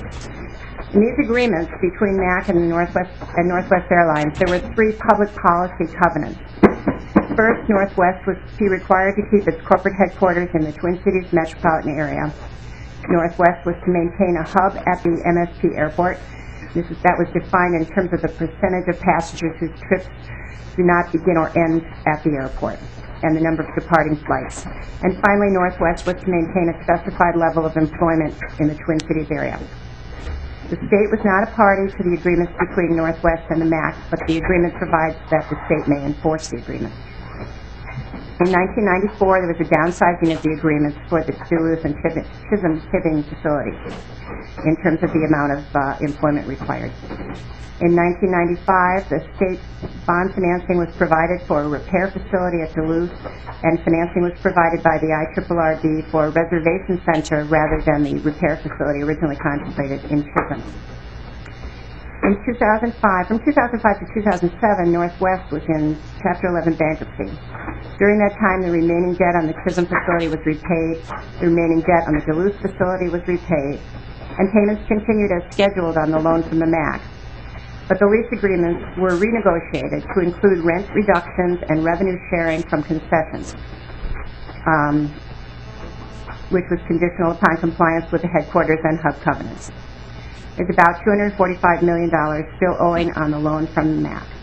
In these agreements between MAC and Northwest Airlines, there were 3 public policy covenants. First, Northwest was to be required to keep its corporate headquarters in the Twin Cities metropolitan area. Northwest was to maintain a hub at the MSP airport. That was defined in terms of the percentage of passengers whose trips do not begin or end at the airport, and the number of departing flights. And finally, Northwest was to maintain a specified level of employment in the Twin Cities area. The state was not a party to the agreements between Northwest and the MAC, but the agreement provides that the state may enforce the agreement. In 1994, there was a downsizing of the agreements for the Duluth and Chisholm shipping facilities in terms of the amount of employment required. In 1995, the state bond financing was provided for a repair facility at Duluth, and financing was provided by the IRRRB for a reservation center rather than the repair facility originally contemplated in Chisholm. In 2005, from 2005 to 2007, Northwest was in Chapter 11 bankruptcy. During that time, the remaining debt on the Chisholm facility was repaid, the remaining debt on the Duluth facility was repaid, and payments continued as scheduled on the loan from the MAC. But the lease agreements were renegotiated to include rent reductions and revenue sharing from concessions, which was conditional upon compliance with the headquarters and hub covenants. There's about $245 million still owing on the loan from the MAC.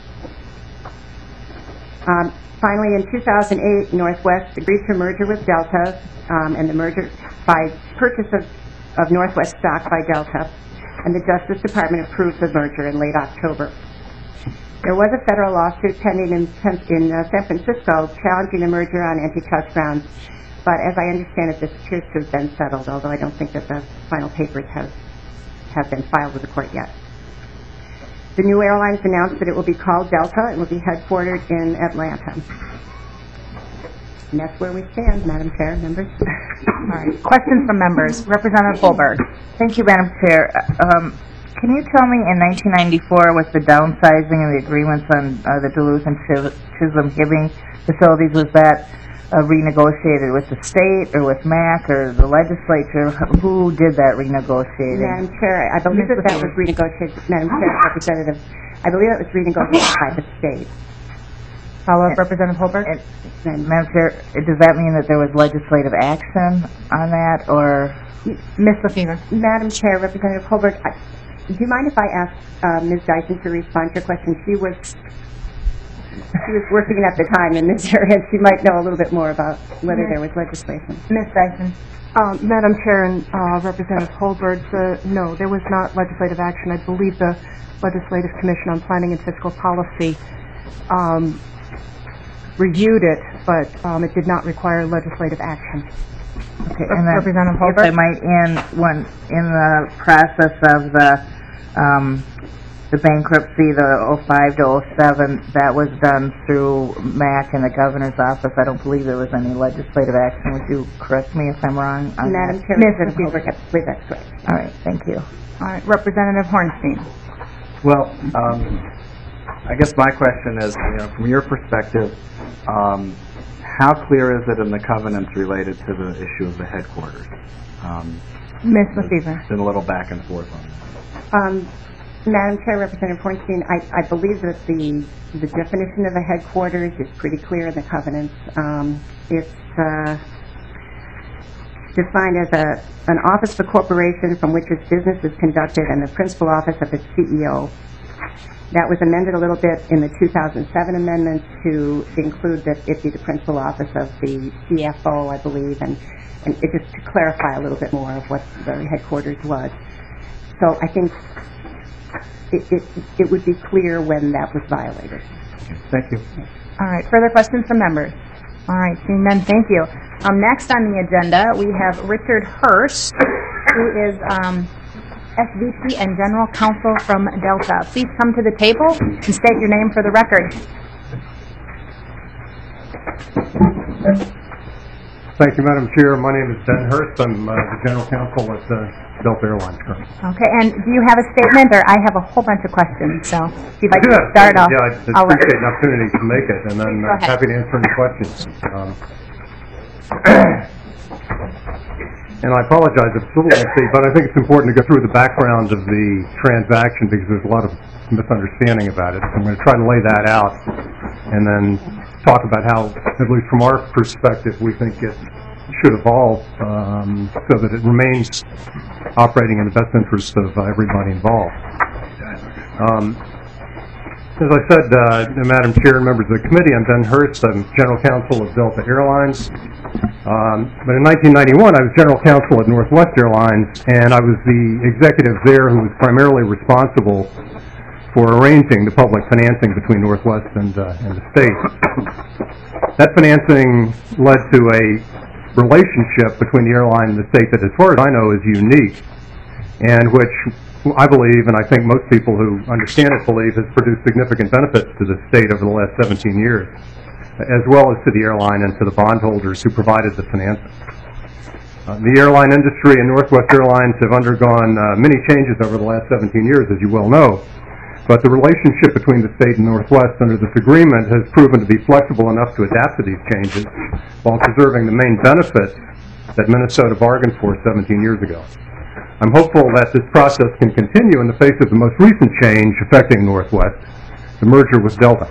Finally, in 2008, Northwest agreed to merger with Delta, and the merger by purchase of Northwest stock by Delta, and the Justice Department approved the merger in late October. There was a federal lawsuit pending in San Francisco challenging the merger on antitrust grounds, but as I understand it, this appears to have been settled, although I don't think that the final papers have been filed with the court yet. The new airlines announced that it will be called Delta and will be headquartered in Atlanta. And that's where we stand, Madam Chair, members. All right. Questions from members. Representative Holberg. Thank you, Madam Chair. Can you tell me, in 1994, with the downsizing of the agreements on the Duluth and Chisholm shipping facilities, was that renegotiated with the state or with MAC or the legislature? Who did that renegotiating? Madam Chair, I believe that was renegotiated. Madam Chair, Representative, I believe that was renegotiated by the state. Follow-up, Representative Holberg. Madam Chair, does that mean that there was legislative action on that, or? Ms. Lefevre. Madam Chair, Representative Holberg, do you mind if I ask Ms. Dyson to respond to your question? She was working at the time in this area, and she might know a little bit more about whether there was legislation. Ms. Dyson. Madam Chair and Representative Holberg, no, there was not legislative action. I believe the Legislative Commission on Planning and Fiscal Policy reviewed it, but it did not require legislative action. Okay, and then, Representative if Holberg? I might, in the process of the bankruptcy, the 05 to 07, that was done through MAC and the governor's office. I don't believe there was any legislative action. Would you correct me if I'm wrong on Madam that? Chair, Representative Holberg, I believe that's correct. All right, thank you. All right, Representative Hornstein. Well, I guess my question is, from your perspective, how clear is it in the covenants related to the issue of the headquarters? Ms. Lefevre. There's been a little back and forth on that. Madam Chair, Representative Hornstein, I believe that the definition of a headquarters is pretty clear in the covenants. It's defined as an office of a corporation from which its business is conducted and the principal office of its CEO. That was amended a little bit in the 2007 amendments to include that it be the principal office of the CFO, I believe, and it just to clarify a little bit more of what the headquarters was. So I think it would be clear when that was violated. Thank you. All right, further questions from members? All right, seeing none, thank you. Next on the agenda, we have Richard Hurst, who is SVP and General Counsel from Delta. Please come to the table and state your name for the record. Thank you, Madam Chair. My name is Ben Hurst. I'm the General Counsel at Delta Airlines Group. Okay, and do you have a statement, or I have a whole bunch of questions, so if you'd like to start off. Yeah, I appreciate an opportunity to make it, and I'm happy to answer any questions. And I apologize if it's a little lengthy, but I think it's important to go through the background of the transaction because there's a lot of misunderstanding about it. So I'm going to try to lay that out and then talk about how, at least from our perspective, we think it should evolve so that it remains operating in the best interest of everybody involved. As I said, Madam Chair and members of the committee, I'm Ben Hurst. I'm General Counsel of Delta Airlines. But in 1991, I was General Counsel at Northwest Airlines, and I was the executive there who was primarily responsible for arranging the public financing between Northwest and the state. That financing led to a relationship between the airline and the state that, as far as I know, is unique, and which I believe, and I think most people who understand it believe, has produced significant benefits to the state over the last 17 years, as well as to the airline and to the bondholders who provided the financing. The airline industry and Northwest Airlines have undergone many changes over the last 17 years, as you well know, but the relationship between the state and Northwest under this agreement has proven to be flexible enough to adapt to these changes while preserving the main benefits that Minnesota bargained for 17 years ago. I'm hopeful that this process can continue in the face of the most recent change affecting Northwest, the merger with Delta.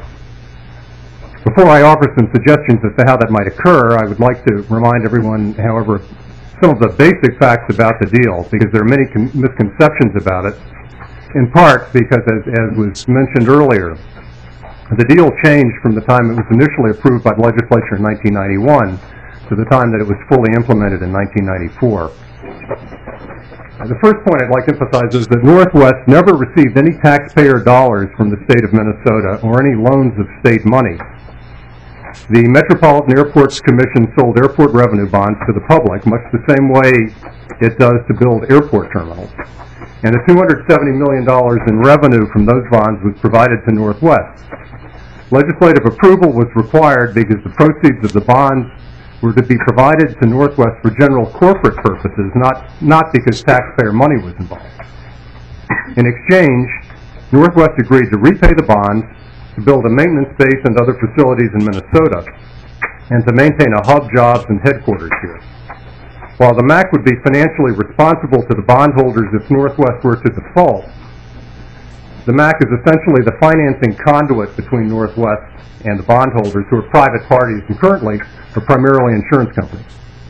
Before I offer some suggestions as to how that might occur, I would like to remind everyone, however, some of the basic facts about the deal, because there are many misconceptions about it, in part because, as was mentioned earlier, the deal changed from the time it was initially approved by the legislature in 1991 to the time that it was fully implemented in 1994. The first point I'd like to emphasize is that Northwest never received any taxpayer dollars from the state of Minnesota or any loans of state money. The Metropolitan Airports Commission sold airport revenue bonds to the public, much the same way it does to build airport terminals. And the $270 million in revenue from those bonds was provided to Northwest. Legislative approval was required because the proceeds of the bonds were to be provided to Northwest for general corporate purposes, not because taxpayer money was involved. In exchange, Northwest agreed to repay the bonds, to build a maintenance base and other facilities in Minnesota, and to maintain a hub, jobs, and headquarters here. While the MAC would be financially responsible to the bondholders if Northwest were to default, the MAC is essentially the financing conduit between Northwest and the bondholders, who are private parties and currently are primarily insurance companies.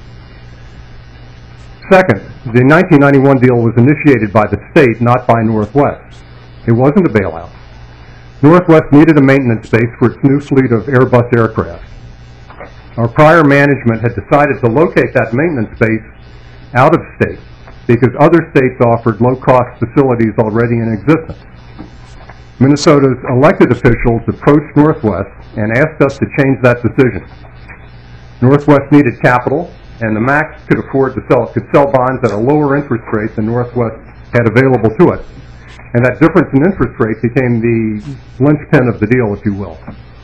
Second, the 1991 deal was initiated by the state, not by Northwest. It wasn't a bailout. Northwest needed a maintenance base for its new fleet of Airbus aircraft. Our prior management had decided to locate that maintenance base out of state because other states offered low-cost facilities already in existence. Minnesota's elected officials approached Northwest and asked us to change that decision. Northwest needed capital, and the MAC could sell bonds at a lower interest rate than Northwest had available to it. And that difference in interest rate became the linchpin of the deal, if you will.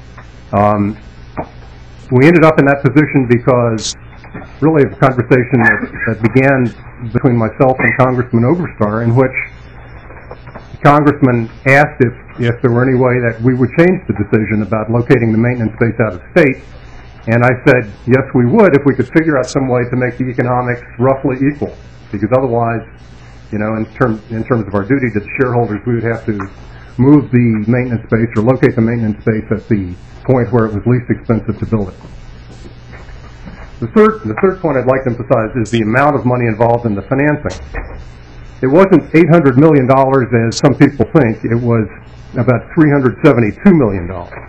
We ended up in that position because really of a conversation that began between myself and Congressman Oberstar, in which the Congressman asked if there were any way that we would change the decision about locating the maintenance base out of state. And I said, yes, we would if we could figure out some way to make the economics roughly equal, because otherwise, you know, in terms of our duty to the shareholders, we would have to move the maintenance base or locate the maintenance base at the point where it was least expensive to build it. The third point I'd like to emphasize is the amount of money involved in the financing. It wasn't $800 million as some people think. It was about $372 million.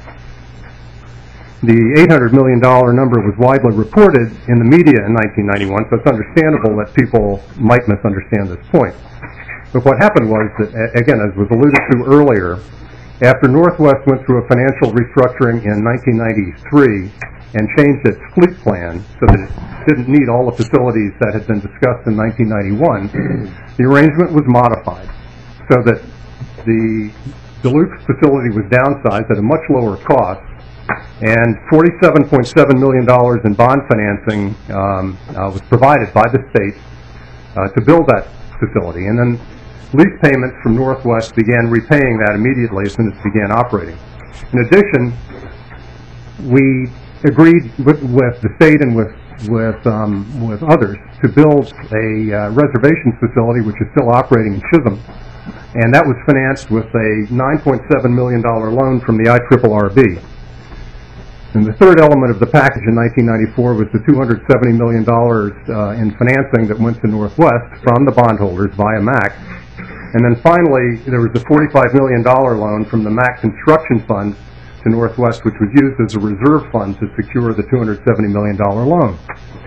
The $800 million number was widely reported in the media in 1991, so it's understandable that people might misunderstand this point. But what happened was that, again, as was alluded to earlier, after Northwest went through a financial restructuring in 1993 and changed its fleet plan so that it didn't need all the facilities that had been discussed in 1991, the arrangement was modified so that the Duluth facility was downsized at a much lower cost, and $47.7 million in bond financing was provided by the state to build that facility. And then lease payments from Northwest began repaying that immediately as soon as it began operating. In addition, we agreed with the state and with with others to build a reservations facility, which is still operating in Chisholm, and that was financed with a $9.7 million loan from the IRRB. And the third element of the package in 1994 was the $270 million in financing that went to Northwest from the bondholders via MAC. And then finally, there was a $45 million loan from the MAC Construction Fund to Northwest, which was used as a reserve fund to secure the $270 million loan.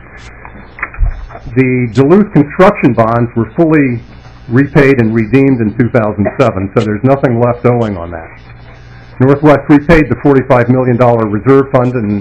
The Duluth construction bonds were fully repaid and redeemed in 2007, so there's nothing left owing on that. Northwest repaid the $45 million reserve fund in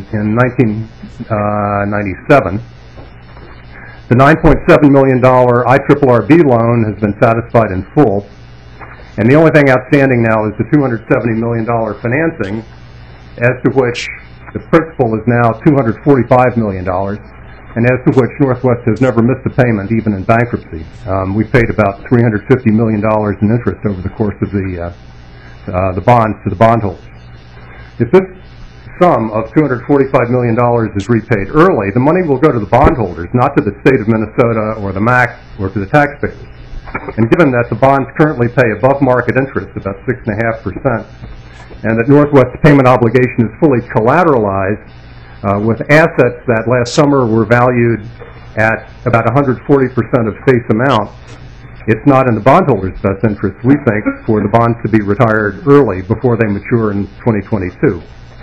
1997. The $9.7 million IRRB loan has been satisfied in full, and the only thing outstanding now is the $270 million financing, as to which the principal is now $245 million, and as to which Northwest has never missed a payment, even in bankruptcy. We've paid about $350 million in interest over the course of the bonds to the bondholders. If this sum of $245 million is repaid early, the money will go to the bondholders, not to the state of Minnesota or the MAC or to the taxpayers. And given that the bonds currently pay above market interest, about 6.5%, and that Northwest's payment obligation is fully collateralized with assets that last summer were valued at about 140% of face amount, it's not in the bondholders' best interest, we think, for the bonds to be retired early before they mature in 2022.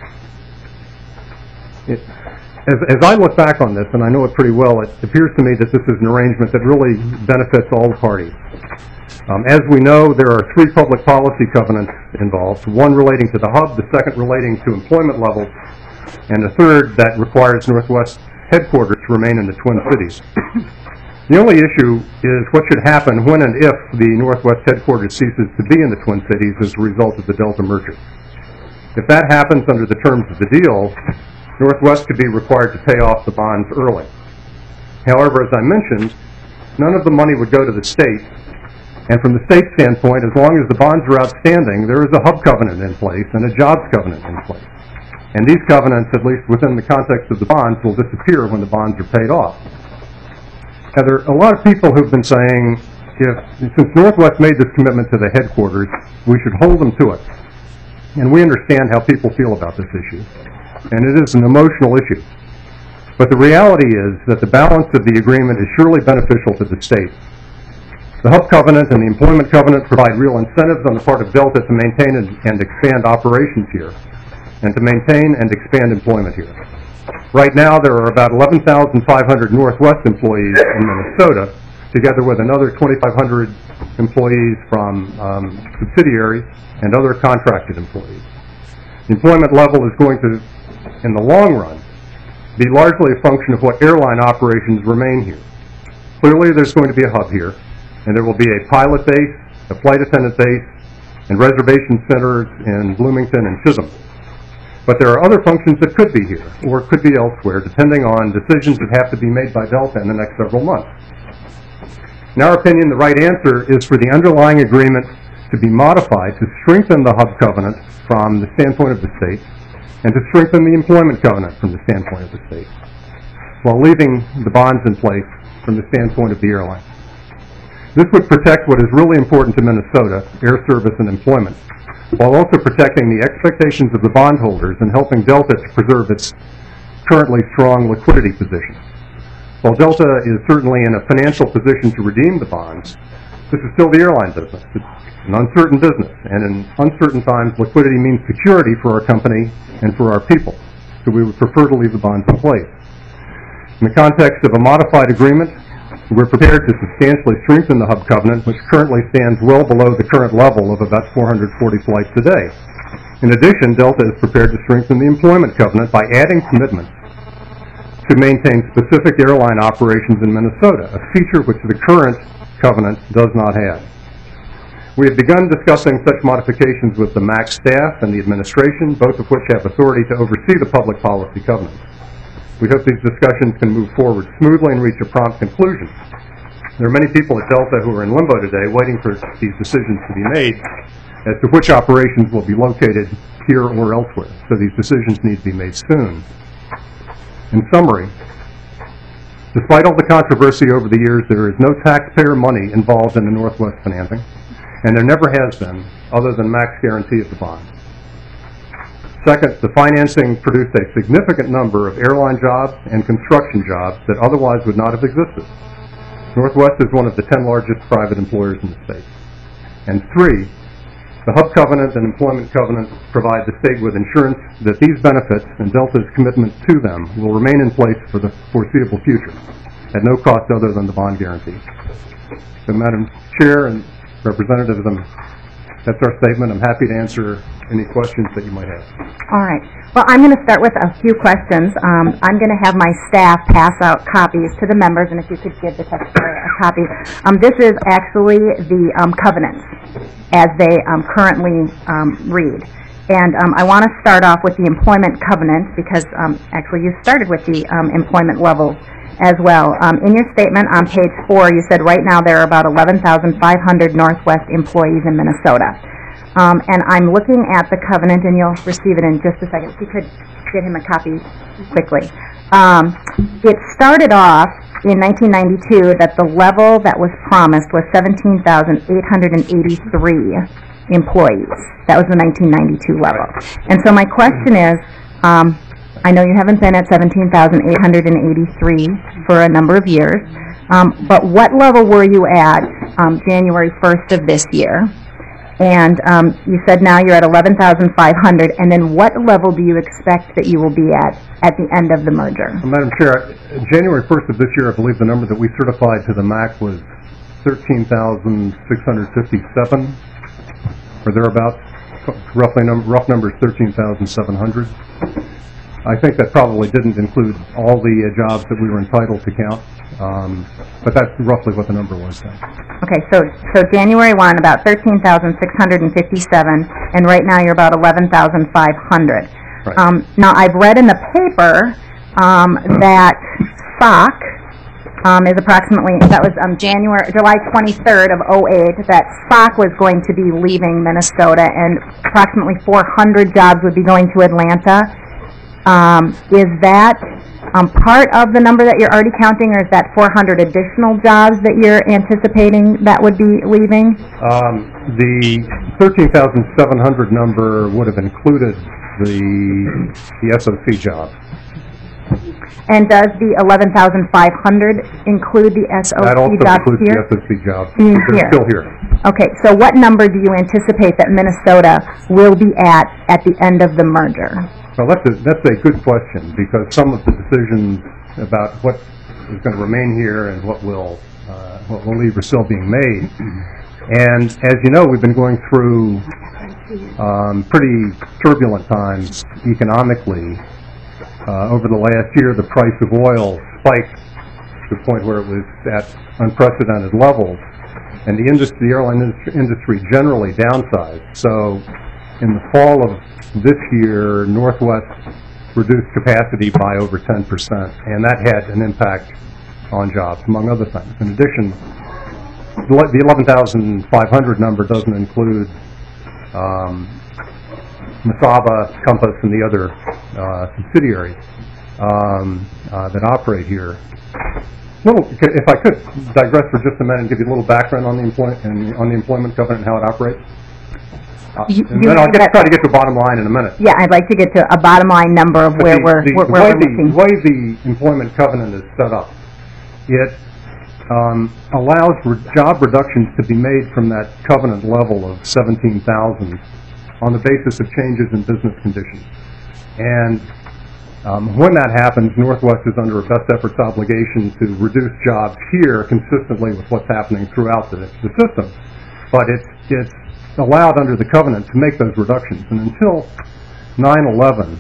As I look back on this, and I know it pretty well, it appears to me that this is an arrangement that really benefits all the parties. As we know, there are three public policy covenants involved, one relating to the hub, the second relating to employment levels, and the third that requires Northwest headquarters to remain in the Twin Cities. The only issue is what should happen when and if the Northwest headquarters ceases to be in the Twin Cities as a result of the Delta merger. If that happens under the terms of the deal, Northwest could be required to pay off the bonds early. However, as I mentioned, none of the money would go to the state, and from the state standpoint, as long as the bonds are outstanding, there is a hub covenant in place and a jobs covenant in place. And these covenants, at least within the context of the bonds, will disappear when the bonds are paid off. Now, there are a lot of people who've been saying, since Northwest made this commitment to the headquarters, we should hold them to it. And we understand how people feel about this issue. And it is an emotional issue. But the reality is that the balance of the agreement is surely beneficial to the state. The hub covenant and the employment covenant provide real incentives on the part of Delta to maintain and expand operations here, and to maintain and expand employment here. Right now, there are about 11,500 Northwest employees in Minnesota, together with another 2,500 employees from subsidiaries and other contracted employees. The employment level is going to, in the long run, be largely a function of what airline operations remain here. Clearly, there's going to be a hub here, and there will be a pilot base, a flight attendant base, and reservation centers in Bloomington and Chisholm. But there are other functions that could be here, or could be elsewhere, depending on decisions that have to be made by Delta in the next several months. In our opinion, the right answer is for the underlying agreement to be modified to strengthen the hub covenant from the standpoint of the state, and to strengthen the employment covenant from the standpoint of the state, while leaving the bonds in place from the standpoint of the airline. This would protect what is really important to Minnesota, air service and employment, while also protecting the expectations of the bondholders and helping Delta to preserve its currently strong liquidity position. While Delta is certainly in a financial position to redeem the bonds, this is still the airline business. It's an uncertain business, and in uncertain times, liquidity means security for our company and for our people, so we would prefer to leave the bonds in place. In the context of a modified agreement, we're prepared to substantially strengthen the hub covenant, which currently stands well below the current level of about 440 flights a day. In addition, Delta is prepared to strengthen the employment covenant by adding commitments to maintain specific airline operations in Minnesota, a feature which the current covenant does not have. We have begun discussing such modifications with the MAC staff and the administration, both of which have authority to oversee the public policy covenant. We hope these discussions can move forward smoothly and reach a prompt conclusion. There are many people at Delta who are in limbo today waiting for these decisions to be made as to which operations will be located here or elsewhere. So these decisions need to be made soon. In summary, Despite all the controversy over the years, there is no taxpayer money involved in the Northwest financing, and there never has been, other than max guarantee of the bond. Second, the financing produced a significant number of airline jobs and construction jobs that otherwise would not have existed. Northwest is one of the 10 largest private employers in the state. And three, the Hub Covenant and Employment Covenant provide the state with insurance that these benefits and Delta's commitment to them will remain in place for the foreseeable future at no cost other than the bond guarantee. So, Madam Chair and Representatives, that's our statement. I'm happy to answer any questions that you might have. All right. Well, I'm going to start with a few questions. I'm going to have my staff pass out copies to the members, and if you could give the secretary a copy. This is actually the covenants as they currently read. And I want to start off with the employment covenant because actually you started with the employment levels as well. In your statement on page 4, you said right now there are about 11,500 Northwest employees in Minnesota. And I'm looking at the covenant, and you'll receive it in just a second. If you could get him a copy quickly. It started off in 1992 that the level that was promised was 17,883 employees. That was the 1992 level. And so my question is, I know you haven't been at 17,883 for a number of years, but what level were you at January 1st of this year? And you said now you're at 11,500, and then what level do you expect that you will be at the end of the merger? Madam Chair, January 1st of this year, I believe the number that we certified to the MAC was 13,657, or thereabouts. Rough number is 13,700. I think that probably didn't include all the jobs that we were entitled to count, but that's roughly what the number was then. Okay, so January 1, about 13,657, and right now you're about 11,500. Right. Now, I've read in the paper that SOC is approximately, that was July 23rd of 2008, that SOC was going to be leaving Minnesota, and approximately 400 jobs would be going to Atlanta. Is that part of the number that you're already counting, or is that 400 additional jobs that you're anticipating that would be leaving? The 13,700 number would have included the SOC jobs. And does the 11,500 include the SOC That also jobs includes here? the SOC jobs. Being They're here. still here. Okay, so what number do you anticipate that Minnesota will be at the end of the merger? Well, that's a good question, because some of the decisions about what is going to remain here and what will leave are still being made. And as you know, we've been going through pretty turbulent times economically. Over the last year, the price of oil spiked to the point where it was at unprecedented levels, and the airline industry generally downsized. So in the fall of this year, Northwest reduced capacity by over 10%, and that had an impact on jobs, among other things. In addition, the 11,500 number doesn't include Mesaba, Compass, and the other subsidiaries that operate here. If I could digress for just a minute and give you a little background on the employment covenant and how it operates. And then I'll try to get to the bottom line in a minute. Yeah, I'd like to get to a bottom line number of where we're looking. The way the employment covenant is set up, it allows job reductions to be made from that covenant level of 17,000 on the basis of changes in business conditions. And when that happens, Northwest is under a best efforts obligation to reduce jobs here consistently with what's happening throughout the system. But it's allowed under the covenant to make those reductions. And until 9/11,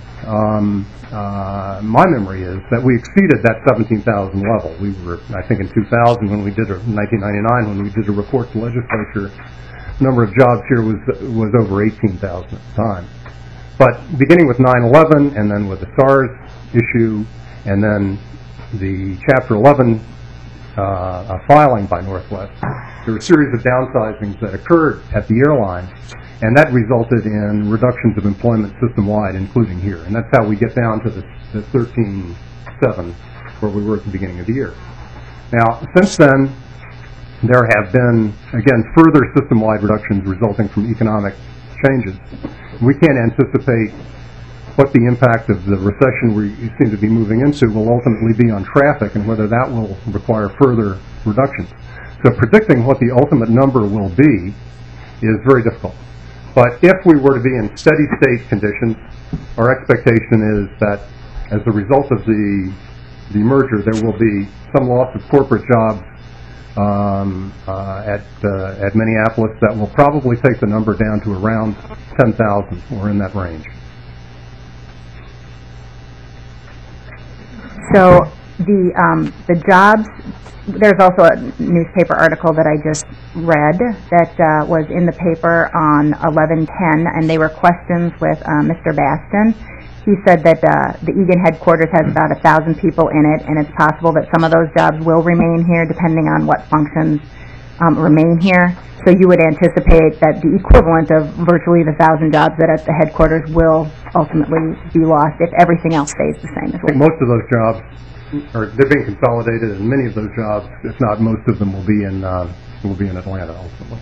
my memory is that we exceeded that 17,000 level. We were, I think, in 2000 when we did, or 1999 when we did a report to the legislature, the number of jobs here was over 18,000 at the time. But beginning with 9/11, and then with the SARS issue, and then the Chapter 11 filing by Northwest, there were a series of downsizings that occurred at the airline, and that resulted in reductions of employment system-wide, including here. And that's how we get down to the 13,700 where we were at the beginning of the year. Now, since then, there have been, again, further system-wide reductions resulting from economic changes. We can't anticipate what the impact of the recession we seem to be moving into will ultimately be on traffic and whether that will require further reductions. So predicting what the ultimate number will be is very difficult. But if we were to be in steady state conditions, our expectation is that as a result of the merger, there will be some loss of corporate jobs at Minneapolis that will probably take the number down to around 10,000 or in that range. So the jobs, there's also a newspaper article that I just read that was in the paper on 11/10, and they were questions with Mr. Baston. He said that the Egan headquarters has about 1,000 people in it, and it's possible that some of those jobs will remain here depending on what functions remain here. So you would anticipate that the equivalent of virtually the 1,000 jobs that at the headquarters will ultimately be lost if everything else stays the same as I think most of those jobs, they're being consolidated, and many of those jobs, if not most of them, will be in Atlanta ultimately.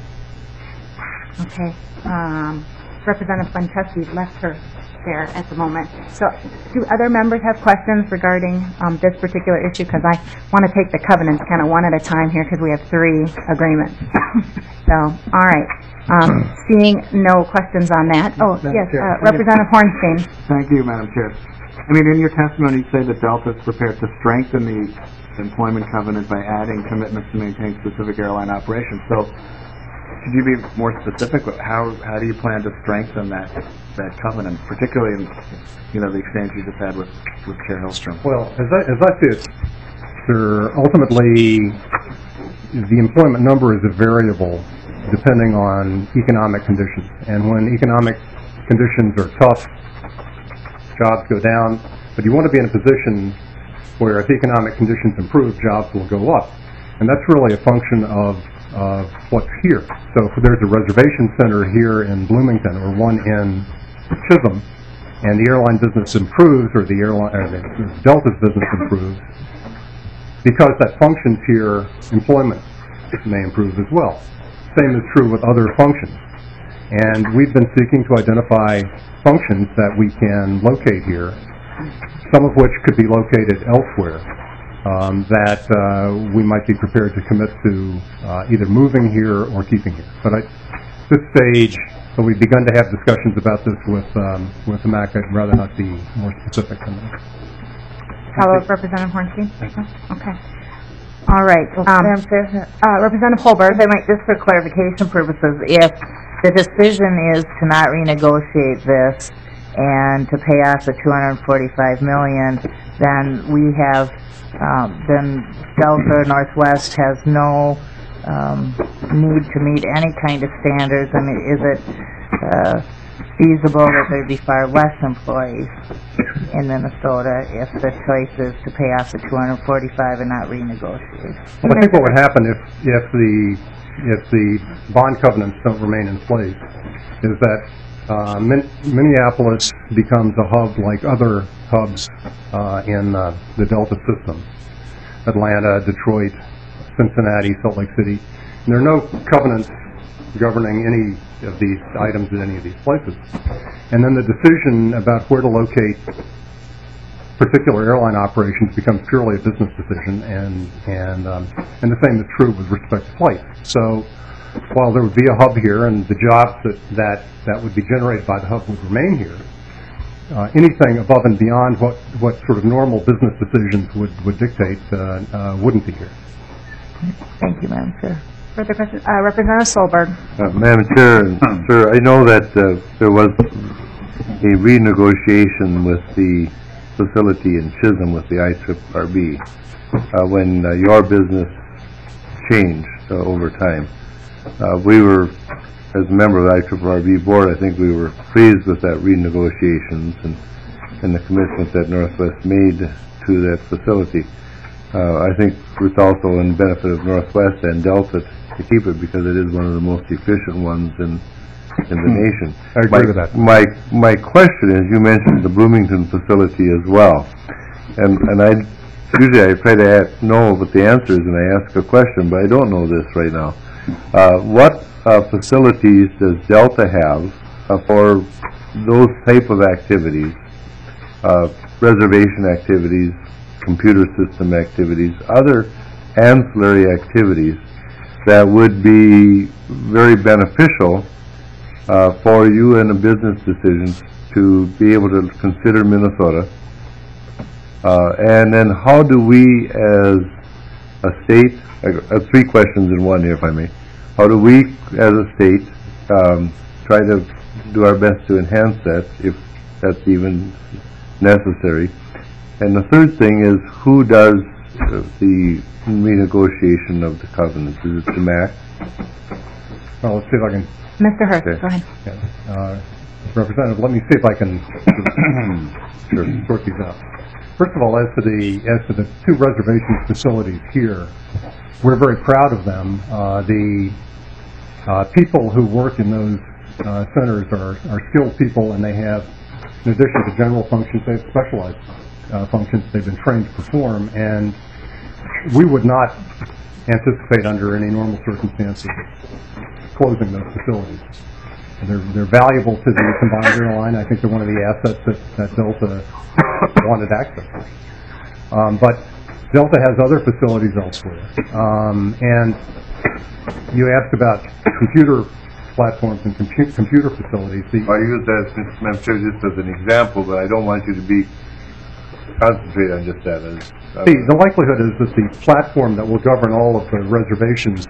Okay. Representative Franceschi left her there at the moment. So do other members have questions regarding this particular issue? Because I want to take the covenants kind of one at a time here because we have 3 agreements. So, all right. Seeing no questions on that. Oh, yes, Representative Hornstein. Thank you, Madam Chair. I mean, in your testimony, you say that Delta is prepared to strengthen the employment covenant by adding commitments to maintain specific airline operations. So, could you be more specific? How do you plan to strengthen that covenant, particularly in the exchange you just had with Chair Hillstrom? Well, as I see it, ultimately the employment number is a variable depending on economic conditions, and when economic conditions are tough, jobs go down. But you want to be in a position where if economic conditions improve, jobs will go up, and that's really a function of what's here. So if there's a reservation center here in Bloomington or one in Chisholm, and the airline business improves, or the Delta's business improves, because that functions here, employment may improve as well. Same is true with other functions. And we've been seeking to identify functions that we can locate here, some of which could be located elsewhere, that we might be prepared to commit to either moving here or keeping here. But at this stage, we've begun to have discussions about this with the MAC. I'd rather not be more specific than that. How about Representative Hornstein? Okay. All right. Madam Chair, Representative Holberg. I might, just for clarification purposes, if the decision is to not renegotiate this and to pay off the $245 million, then we have, then Delta Northwest has no need to meet any kind of standards. I mean, is it feasible that there'd be far less employees in Minnesota if the choice is to pay off the $245 and not renegotiate? Well, I think what would happen if the bond covenants don't remain in place is that Minneapolis becomes a hub like other hubs in the Delta system: Atlanta, Detroit, Cincinnati, Salt Lake City. And there are no covenants governing any of these items in any of these places. And then the decision about where to locate particular airline operations becomes purely a business decision, and the same is true with respect to flights. So while there would be a hub here and the jobs that would be generated by the hub would remain here, anything above and beyond what sort of normal business decisions would dictate wouldn't be here. Thank you, Madam Chair. Further questions? Representative Solberg. Madam Chair, sir, I know that there was a renegotiation with the facility in Chisholm with the IRRB when your business changed over time. We were, as a member of the IRRB board, I think we were pleased with that renegotiations and the commitment that Northwest made to that facility. I think it's also in the benefit of Northwest and Delta to keep it because it is one of the most efficient ones in the nation. I agree with that. My question is, you mentioned the Bloomington facility as well, and I usually I try to know what the answer is and I ask a question, but I don't know this right now. What facilities does Delta have for those type of activities, reservation activities, computer system activities, other ancillary activities that would be very beneficial for you in a business decision to be able to consider Minnesota? And then how do we as a state, three questions in one here if I may, how do we as a state try to do our best to enhance that if that's even necessary? And the third thing is, who does the renegotiation of the covenants? Is it the MAC? Well, let's see if I can, Mr. Hurst, Okay. go ahead. Representative, let me see if I can sort these out. First of all, as to the two reservation facilities here, we're very proud of them. The people who work in those centers are skilled people, and they have, in addition to general functions, they have specialized functions they've been trained to perform, and we would not anticipate under any normal circumstances closing those facilities. They're valuable to the combined airline. I think they're one of the assets that Delta wanted access to. But Delta has other facilities elsewhere. And you asked about computer platforms and computer facilities. I use that, Madam Chair, just as an example, but I don't want you to be concentrate on just that. The likelihood is that the platform that will govern all of the reservations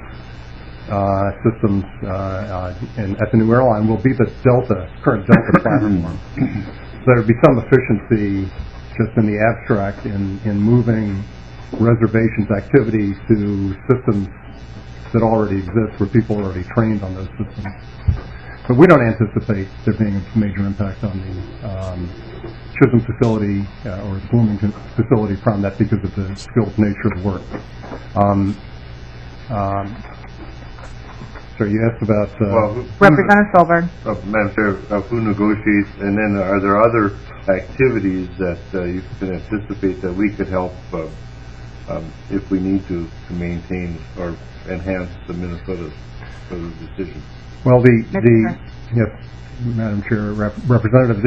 systems at the new airline will be the current Delta platform. So there would be some efficiency just in the abstract in moving reservations activity to systems that already exist where people are already trained on those systems. But we don't anticipate there being a major impact on the Chisholm facility or the Bloomington facility from that because of the skilled nature of the work. So you asked about... Representative Solberg. Madam Chair, who negotiates, and then are there other activities that you can anticipate that we could help if we need to maintain or enhance the Minnesota decision? Well, yes, Madam Chair, Representative,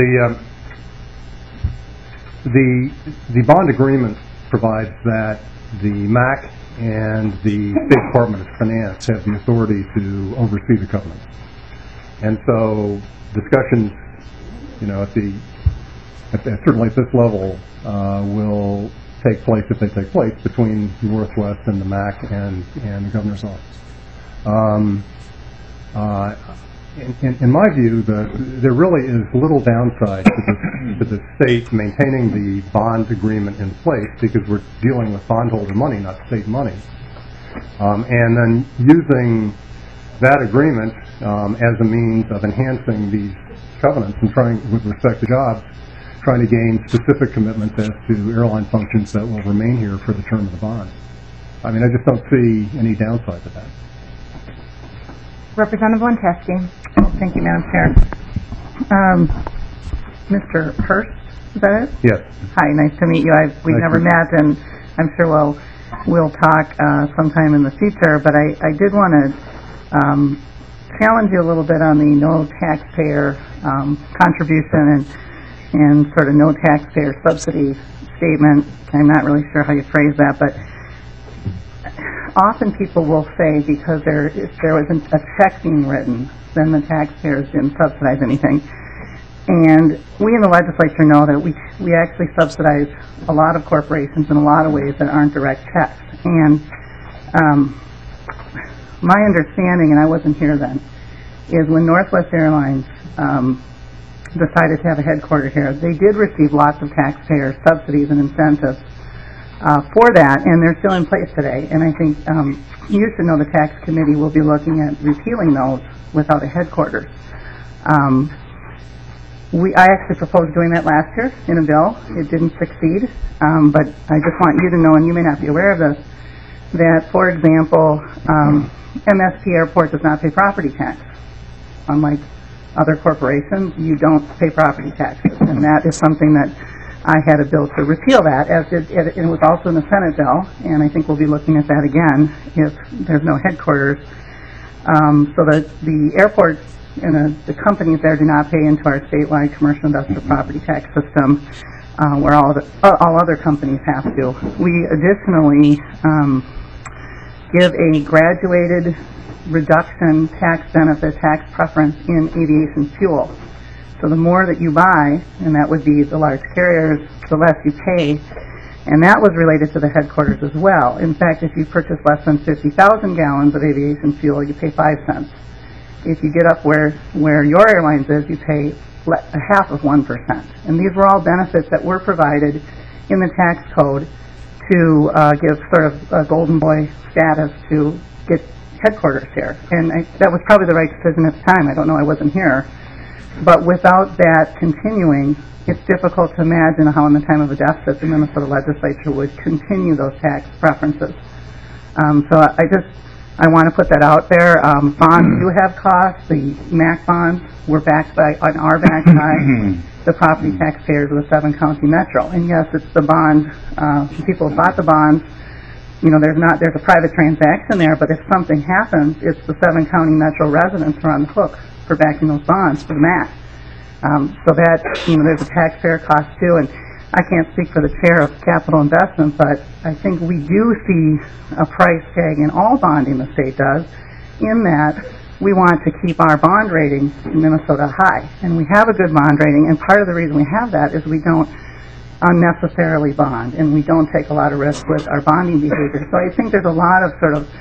the bond agreement provides that the MAC and the State Department of Finance have the authority to oversee the covenant. And so discussions, certainly at this level, will take place, if they take place, between Northwest and the MAC and the Governor's office. In my view, there really is little downside to the state maintaining the bond agreement in place because we're dealing with bondholder money, not state money. And then using that agreement as a means of enhancing these covenants and trying, with respect to jobs, trying to gain specific commitments as to airline functions that will remain here for the term of the bond. I mean, I just don't see any downside to that. Representative Wojciechowski. Thank you, Madam Chair. Mr. Hurst, is that it? Yes. Hi, nice to meet you. We've never met, and I'm sure we'll talk sometime in the future, but I did want to challenge you a little bit on the no taxpayer contribution and sort of no taxpayer subsidy statement. I'm not really sure how you phrase that, but often people will say because if there wasn't a check being written, then the taxpayers didn't subsidize anything. And we in the legislature know that we actually subsidize a lot of corporations in a lot of ways that aren't direct checks. And my understanding, and I wasn't here then, is when Northwest Airlines decided to have a headquarters here, they did receive lots of taxpayer subsidies and incentives for that, and they're still in place today. And I think you should know the tax committee will be looking at repealing those without a headquarters. I actually proposed doing that last year in a bill. It didn't succeed, but I just want you to know, and you may not be aware of this, that, for example, MSP Airport does not pay property tax. Unlike other corporations, you don't pay property taxes, and that is something that I had a bill to repeal that, as did, it was also in the Senate bill, and I think we'll be looking at that again if there's no headquarters. So that the airports and the companies there do not pay into our statewide commercial industrial property tax system, where all other companies have to. We additionally give a graduated reduction tax benefit, tax preference in aviation fuel. So the more that you buy, and that would be the large carriers, the less you pay. And that was related to the headquarters as well. In fact, if you purchase less than 50,000 gallons of aviation fuel, you pay 5 cents. If you get up where your airlines is, you pay a half of 1%. And these were all benefits that were provided in the tax code to give sort of a golden boy status to get headquarters here. And that was probably the right decision at the time. I don't know, I wasn't here. But without that continuing, it's difficult to imagine how in the time of a deficit the Minnesota legislature would continue those tax preferences. So I want to put that out there. Bonds do have costs. The MAC bonds were backed by, are backed by the property taxpayers of the 7-county metro. And yes, it's the bond, people have bought the bonds. You know, there's a private transaction there, but if something happens, it's the 7-county metro residents who are on the hook for backing those bonds for the MAC. So that, you know, there's a taxpayer cost too, and I can't speak for the chair of capital investment, but I think we do see a price tag in all bonding the state does, in that we want to keep our bond rating in Minnesota high. And we have a good bond rating, and part of the reason we have that is we don't unnecessarily bond, and we don't take a lot of risk with our bonding behavior. So I think there's a lot of sort of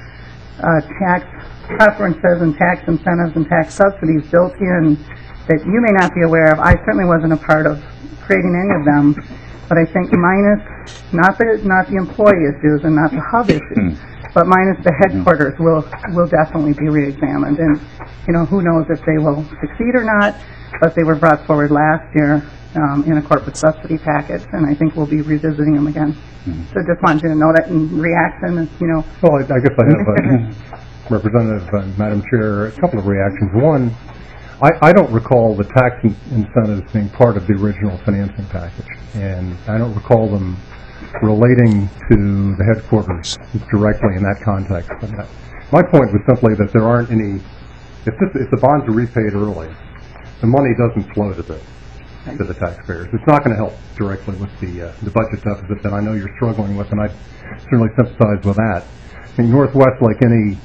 tax preferences and tax incentives and tax subsidies built in that you may not be aware of. I certainly wasn't a part of creating any of them, but I think minus not the employee issues and not the hub issues, but minus the headquarters will definitely be reexamined. And you know, who knows if they will succeed or not, but they were brought forward last year in a corporate subsidy package, and I think we'll be revisiting them again. So just wanted you to know that in reaction, you know. Well, I guess I have Representative, Madam Chair, a couple of reactions. One, I don't recall the tax incentives being part of the original financing package, and I don't recall them relating to the headquarters directly in that context. My point was simply that there aren't any, if the bonds are repaid early, the money doesn't flow to the taxpayers. It's not going to help directly with the budget deficit that I know you're struggling with, and I certainly sympathize with that. I think Northwest, like any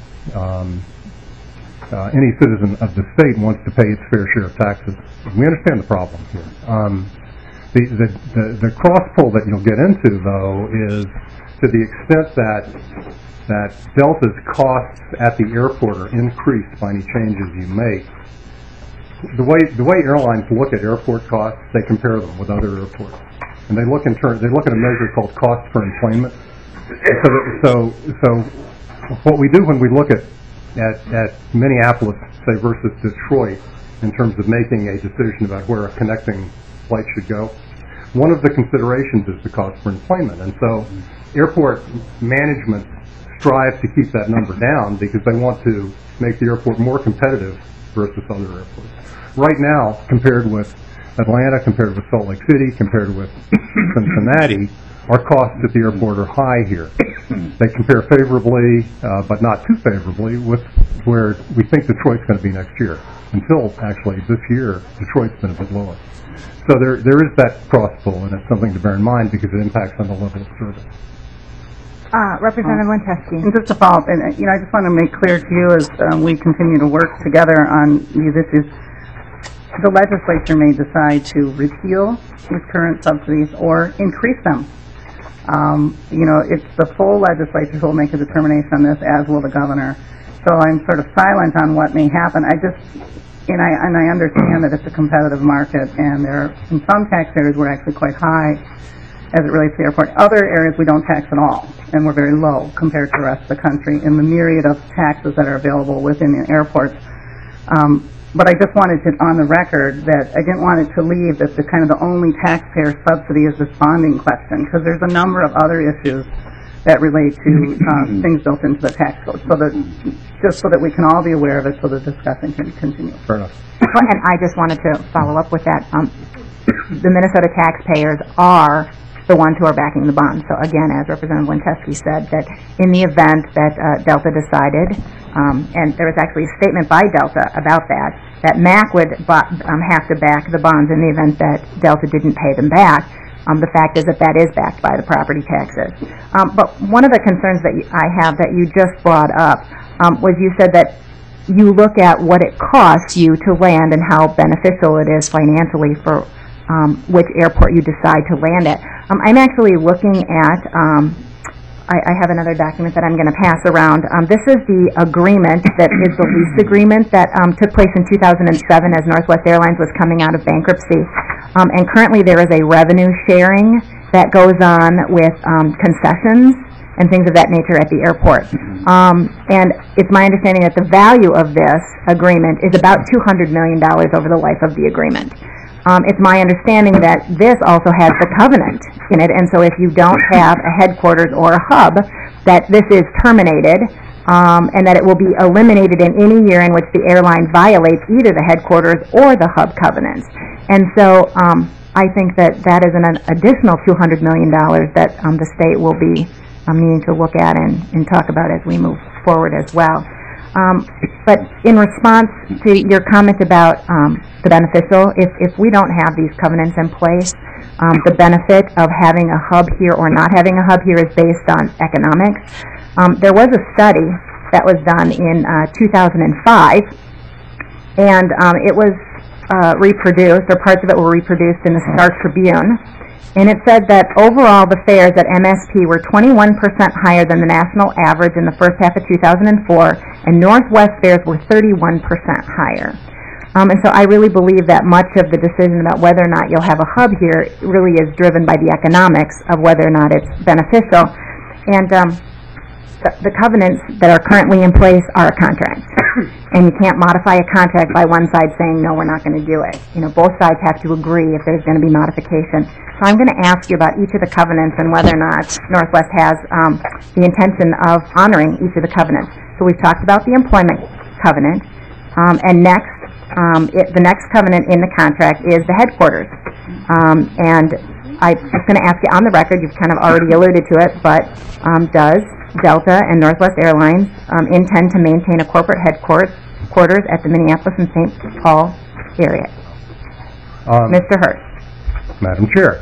citizen of the state, wants to pay its fair share of taxes. We understand the problem here. The cross pull that you'll get into, though, is to the extent that Delta's costs at the airport are increased by any changes you make. The way airlines look at airport costs, they compare them with other airports, and they look at a measure called cost per enplanement. So what we do when we look at Minneapolis, say, versus Detroit, in terms of making a decision about where a connecting flight should go, one of the considerations is the cost per enplanement. And so airport management strives to keep that number down because they want to make the airport more competitive versus other airports. Right now, compared with Atlanta, compared with Salt Lake City, compared with Cincinnati, our costs at the airport are high here. They compare favorably, but not too favorably, with where we think Detroit's going to be next year. Until, actually, this year, Detroit's been a bit lower. So there is that cross-pull, and it's something to bear in mind because it impacts on the level of service. Representative Wintesky. And just to follow up, and you know, I just want to make clear to you as we continue to work together on these issues, the legislature may decide to repeal these current subsidies or increase them. You know, it's the full legislature who will make a determination on this, as will the governor. So I'm sort of silent on what may happen. I understand that it's a competitive market, and in some tax areas we're actually quite high as it relates to the airport. Other areas we don't tax at all, and we're very low compared to the rest of the country in the myriad of taxes that are available within the airports. But I just wanted to, on the record, that I didn't want it to leave that the kind of the only taxpayer subsidy is this bonding question, because there's a number of other issues that relate to things built into the tax code. So that, just so that we can all be aware of it, so the discussion can continue. Fair enough. And I just wanted to follow up with that. the Minnesota taxpayers are the ones who are backing the bond. So again, as Representative Winchesky said, that in the event that Delta decided, and there was actually a statement by Delta about that MAC would have to back the bonds in the event that Delta didn't pay them back. The fact is that is backed by the property taxes. But one of the concerns that I have that you just brought up was you said that you look at what it costs you to land and how beneficial it is financially for which airport you decide to land at. I'm actually looking at, I have another document that I'm going to pass around. This is the agreement that is the lease agreement that took place in 2007 as Northwest Airlines was coming out of bankruptcy. And currently there is a revenue sharing that goes on with concessions and things of that nature at the airport. And it's my understanding that the value of this agreement is about $200 million over the life of the agreement. It's my understanding that this also has the covenant in it, and so if you don't have a headquarters or a hub, that this is terminated, and that it will be eliminated in any year in which the airline violates either the headquarters or the hub covenants. And so I think that is an additional $200 million that the state will be needing to look at and talk about as we move forward as well. But in response to your comment about the beneficial, if we don't have these covenants in place, the benefit of having a hub here or not having a hub here is based on economics. There was a study that was done in 2005, and it was reproduced, or parts of it were reproduced in the Star Tribune. And it said that overall the fares at MSP were 21% higher than the national average in the first half of 2004, and Northwest fares were 31% higher. And so I really believe that much of the decision about whether or not you'll have a hub here really is driven by the economics of whether or not it's beneficial. And the covenants that are currently in place are a contract. And you can't modify a contract by one side saying, no, we're not going to do it. You know, both sides have to agree if there's going to be modification. So I'm going to ask you about each of the covenants and whether or not Northwest has the intention of honoring each of the covenants. So we've talked about the employment covenant, and next, the next covenant in the contract is the headquarters. And I'm just going to ask you on the record, you've kind of already alluded to it, but does Delta and Northwest Airlines intend to maintain a corporate headquarters at the Minneapolis and St. Paul area? Mr. Hurst. Madam Chair,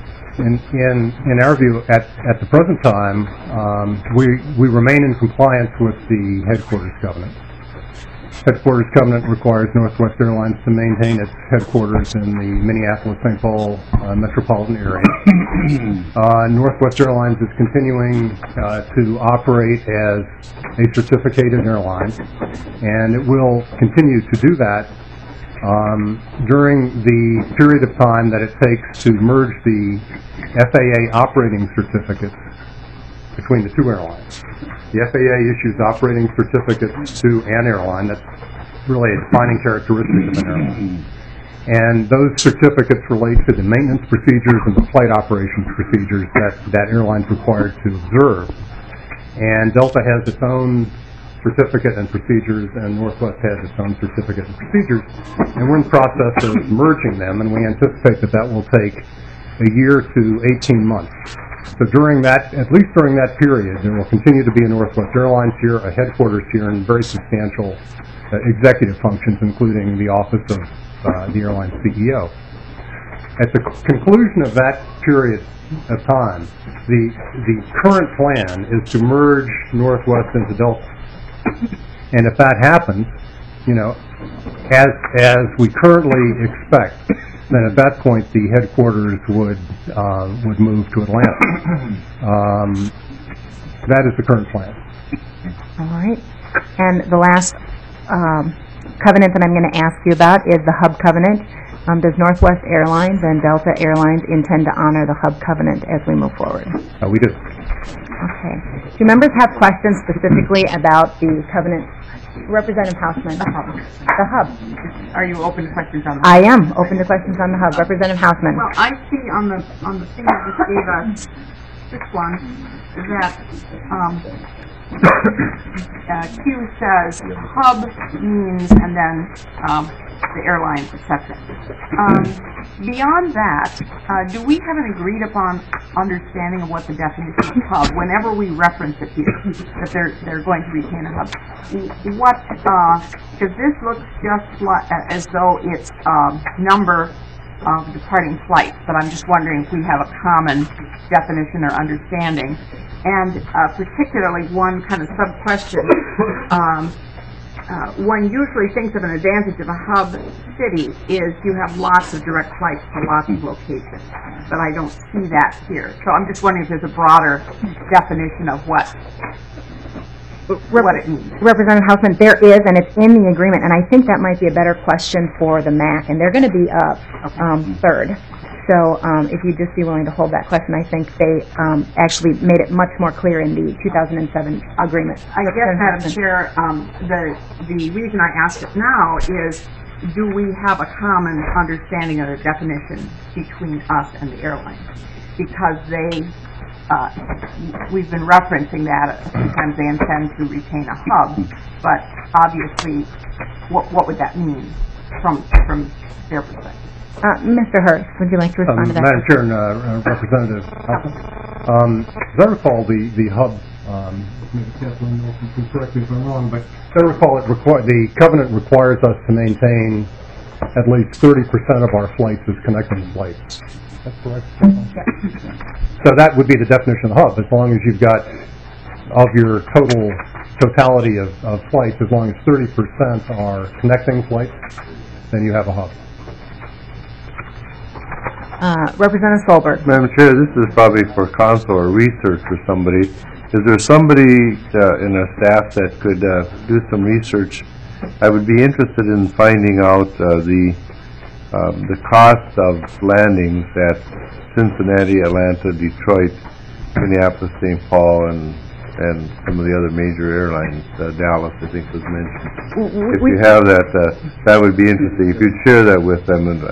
in our view, at the present time, we remain in compliance with the headquarters covenant. Headquarters covenant requires Northwest Airlines to maintain its headquarters in the Minneapolis-St. Paul metropolitan area. Northwest Airlines is continuing to operate as a certificated airline, and it will continue to do that during the period of time that it takes to merge the FAA operating certificates between the two airlines. The FAA issues operating certificates to an airline. That's really a defining characteristic of an airline. And those certificates relate to the maintenance procedures and the flight operations procedures that airline's required to observe. And Delta has its own certificate and procedures, and Northwest has its own certificate and procedures. And we're in the process of merging them, and we anticipate that will take a year to 18 months. So during that, at least during that period, there will continue to be a Northwest Airlines here, a headquarters here, and very substantial executive functions, including the office of the airline's CEO. At the conclusion of that period of time, the current plan is to merge Northwest into Delta. And if that happens, you know, as we currently expect, then at that point the headquarters would move to Atlanta. That is the current plan. All right. And the last covenant that I'm going to ask you about is the hub covenant. Does Northwest Airlines and Delta Airlines intend to honor the hub covenant as we move forward? We do. Okay. Do members have questions specifically about the covenant? Representative Hausman. The hub. Are you open to questions on that? I am open to questions on the hub. Representative Hausman. Well, I see on the thing you just gave us, this one, that Q says hub means, and then the airlines, etc. Beyond that, do we have an agreed upon understanding of what the definition of hub, whenever we reference it here, that they're going to retain a hub? What, because this looks just as though it's number of departing flights, but I'm just wondering if we have a common definition or understanding. And particularly one kind of sub-question, one usually thinks of an advantage of a hub city is you have lots of direct flights to lots of locations, but I don't see that here. So I'm just wondering if there's a broader definition of what it means. Representative Hausman, there is, and it's in the agreement, and I think that might be a better question for the MAC, and they're going to be up third. So if you'd just be willing to hold that question, I think they actually made it much more clear in the 2007 agreement. I guess, Madam Chair, the reason I asked it now is, do we have a common understanding of the definition between us and the airlines? Because we've been referencing that sometimes they intend to retain a hub, but obviously, what would that mean from their perspective? Mr. Hurst, would you like to respond to that? Madam Chair and Representative Huffman, as I recall, the hub, maybe Kathleen Wilson can correct me if I'm wrong, but as I recall, the covenant requires us to maintain at least 30% of our flights as connecting flights. That's correct? So that would be the definition of hub, as long as you've got, of your totality of flights, as long as 30% are connecting flights, then you have a hub. Representative Solberg. Madam Chair, this is probably for council or research for somebody. Is there somebody in our staff that could do some research? I would be interested in finding out the cost of landings at Cincinnati, Atlanta, Detroit, Minneapolis, St. Paul, and some of the other major airlines. Dallas, I think, was mentioned. If you have that, that would be interesting. If you'd share that with them, and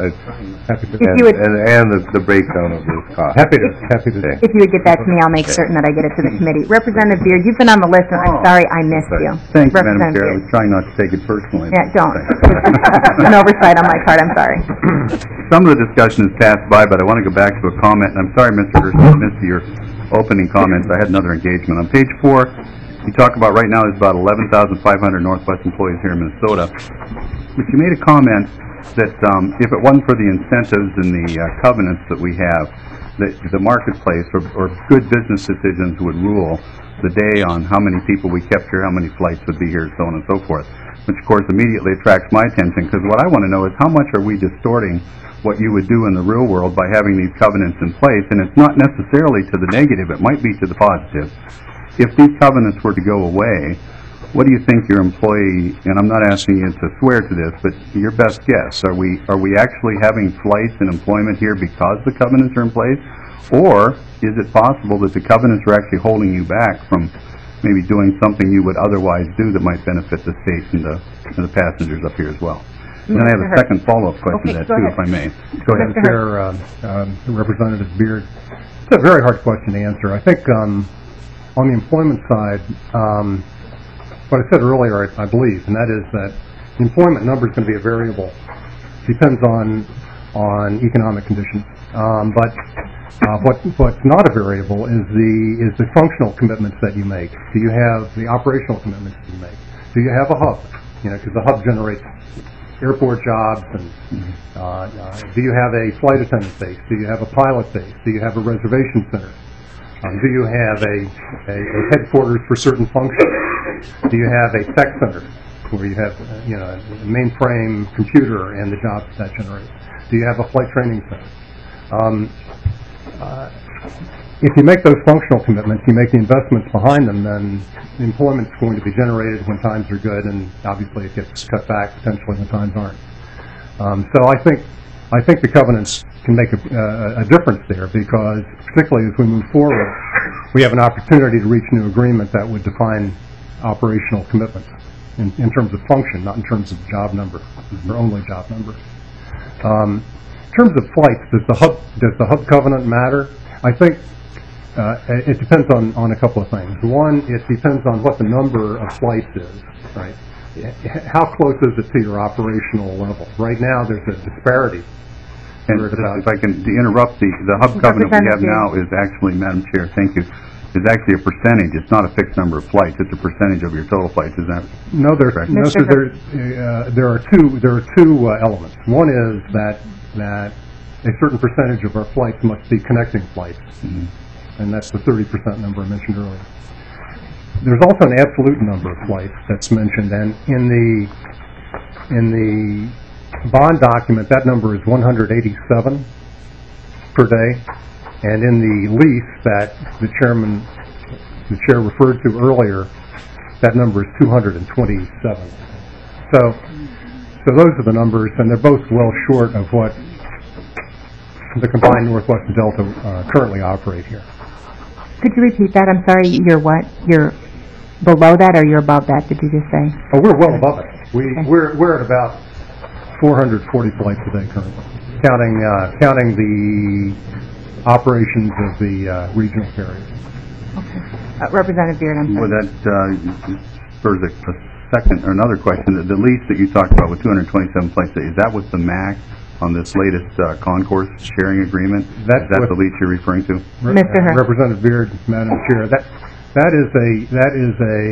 the breakdown of those costs. Happy to. If you would get that to me, I'll make certain that I get it to the committee. Representative Beard, you've been on the list, and I'm sorry I missed you. Thanks, Madam Representative Chair. I Beard. was trying not to take it personally. Yeah, don't. An oversight on my part, I'm sorry. Some of the discussion has passed by, but I want to go back to a comment, and I'm sorry, Mr. Hurst, I missed your opening comments. I had another engagement. On page 4, you talk about right now there's about 11,500 Northwest employees here in Minnesota. But you made a comment that if it wasn't for the incentives and the covenants that we have, that the marketplace or good business decisions would rule the day on how many people we kept here, how many flights would be here, so on and so forth, which of course immediately attracts my attention, because what I want to know is how much are we distorting what you would do in the real world by having these covenants in place, and it's not necessarily to the negative, it might be to the positive. If these covenants were to go away, what do you think your employee, and I'm not asking you to swear to this, but your best guess, are we actually having flights and employment here because the covenants are in place, or is it possible that the covenants are actually holding you back from maybe doing something you would otherwise do that might benefit the state and the passengers up here as well? And I have a second follow-up question to that, too, if I may. Go ahead, Chair, Representative Beard. It's a very hard question to answer. I think on the employment side, what I said earlier, I believe, and that is that the employment number is going to be a variable. It depends on economic conditions. But what's not a variable is the functional commitments that you make. Do you have the operational commitments that you make? Do you have a hub? Because the hub generates airport jobs, and do you have a flight attendant base? Do you have a pilot base? Do you have a reservation center? Do you have a headquarters for certain functions? Do you have a tech center where you have a mainframe computer and the jobs that generates? Do you have a flight training center? If you make those functional commitments, you make the investments behind them, then employment's going to be generated when times are good, and obviously it gets cut back potentially when times aren't. So I think the covenants can make a difference there, because particularly as we move forward, we have an opportunity to reach new agreement that would define operational commitments in terms of function, not in terms of job number, or only job number. In terms of flights, does the hub covenant matter? I think it depends on a couple of things. One, it depends on what the number of flights is, right? how close is it to your operational level? Right now, there's a disparity. And if I can interrupt, the hub covenant we have now is actually, Madam Chair, thank you, is actually a percentage. It's not a fixed number of flights. It's a percentage of your total flights. Is that no? correct? No, so there are two elements. One is that a certain percentage of our flights must be connecting flights, and that's the 30% number I mentioned earlier. There's also an absolute number of flights that's mentioned, and in the bond document, that number is 187 per day, and in the lease that the chair referred to earlier, that number is 227. So those are the numbers, and they're both well short of what the combined Northwest and Delta currently operate here. Could you repeat that? I'm sorry, you're what? You're below that or you're above that, did you just say? Oh, we're well above it. We're at about 440 flights a day currently, counting the operations of the regional carriers. Okay. Representative Beard, I'm sorry. Well, that spurs a second or another question. The lease that you talked about with 227 flights a day, is that with the MAC on this latest concourse sharing agreement? Is that the lease you're referring to? Mr. Hurst. Representative Beard, Madam Chair, that is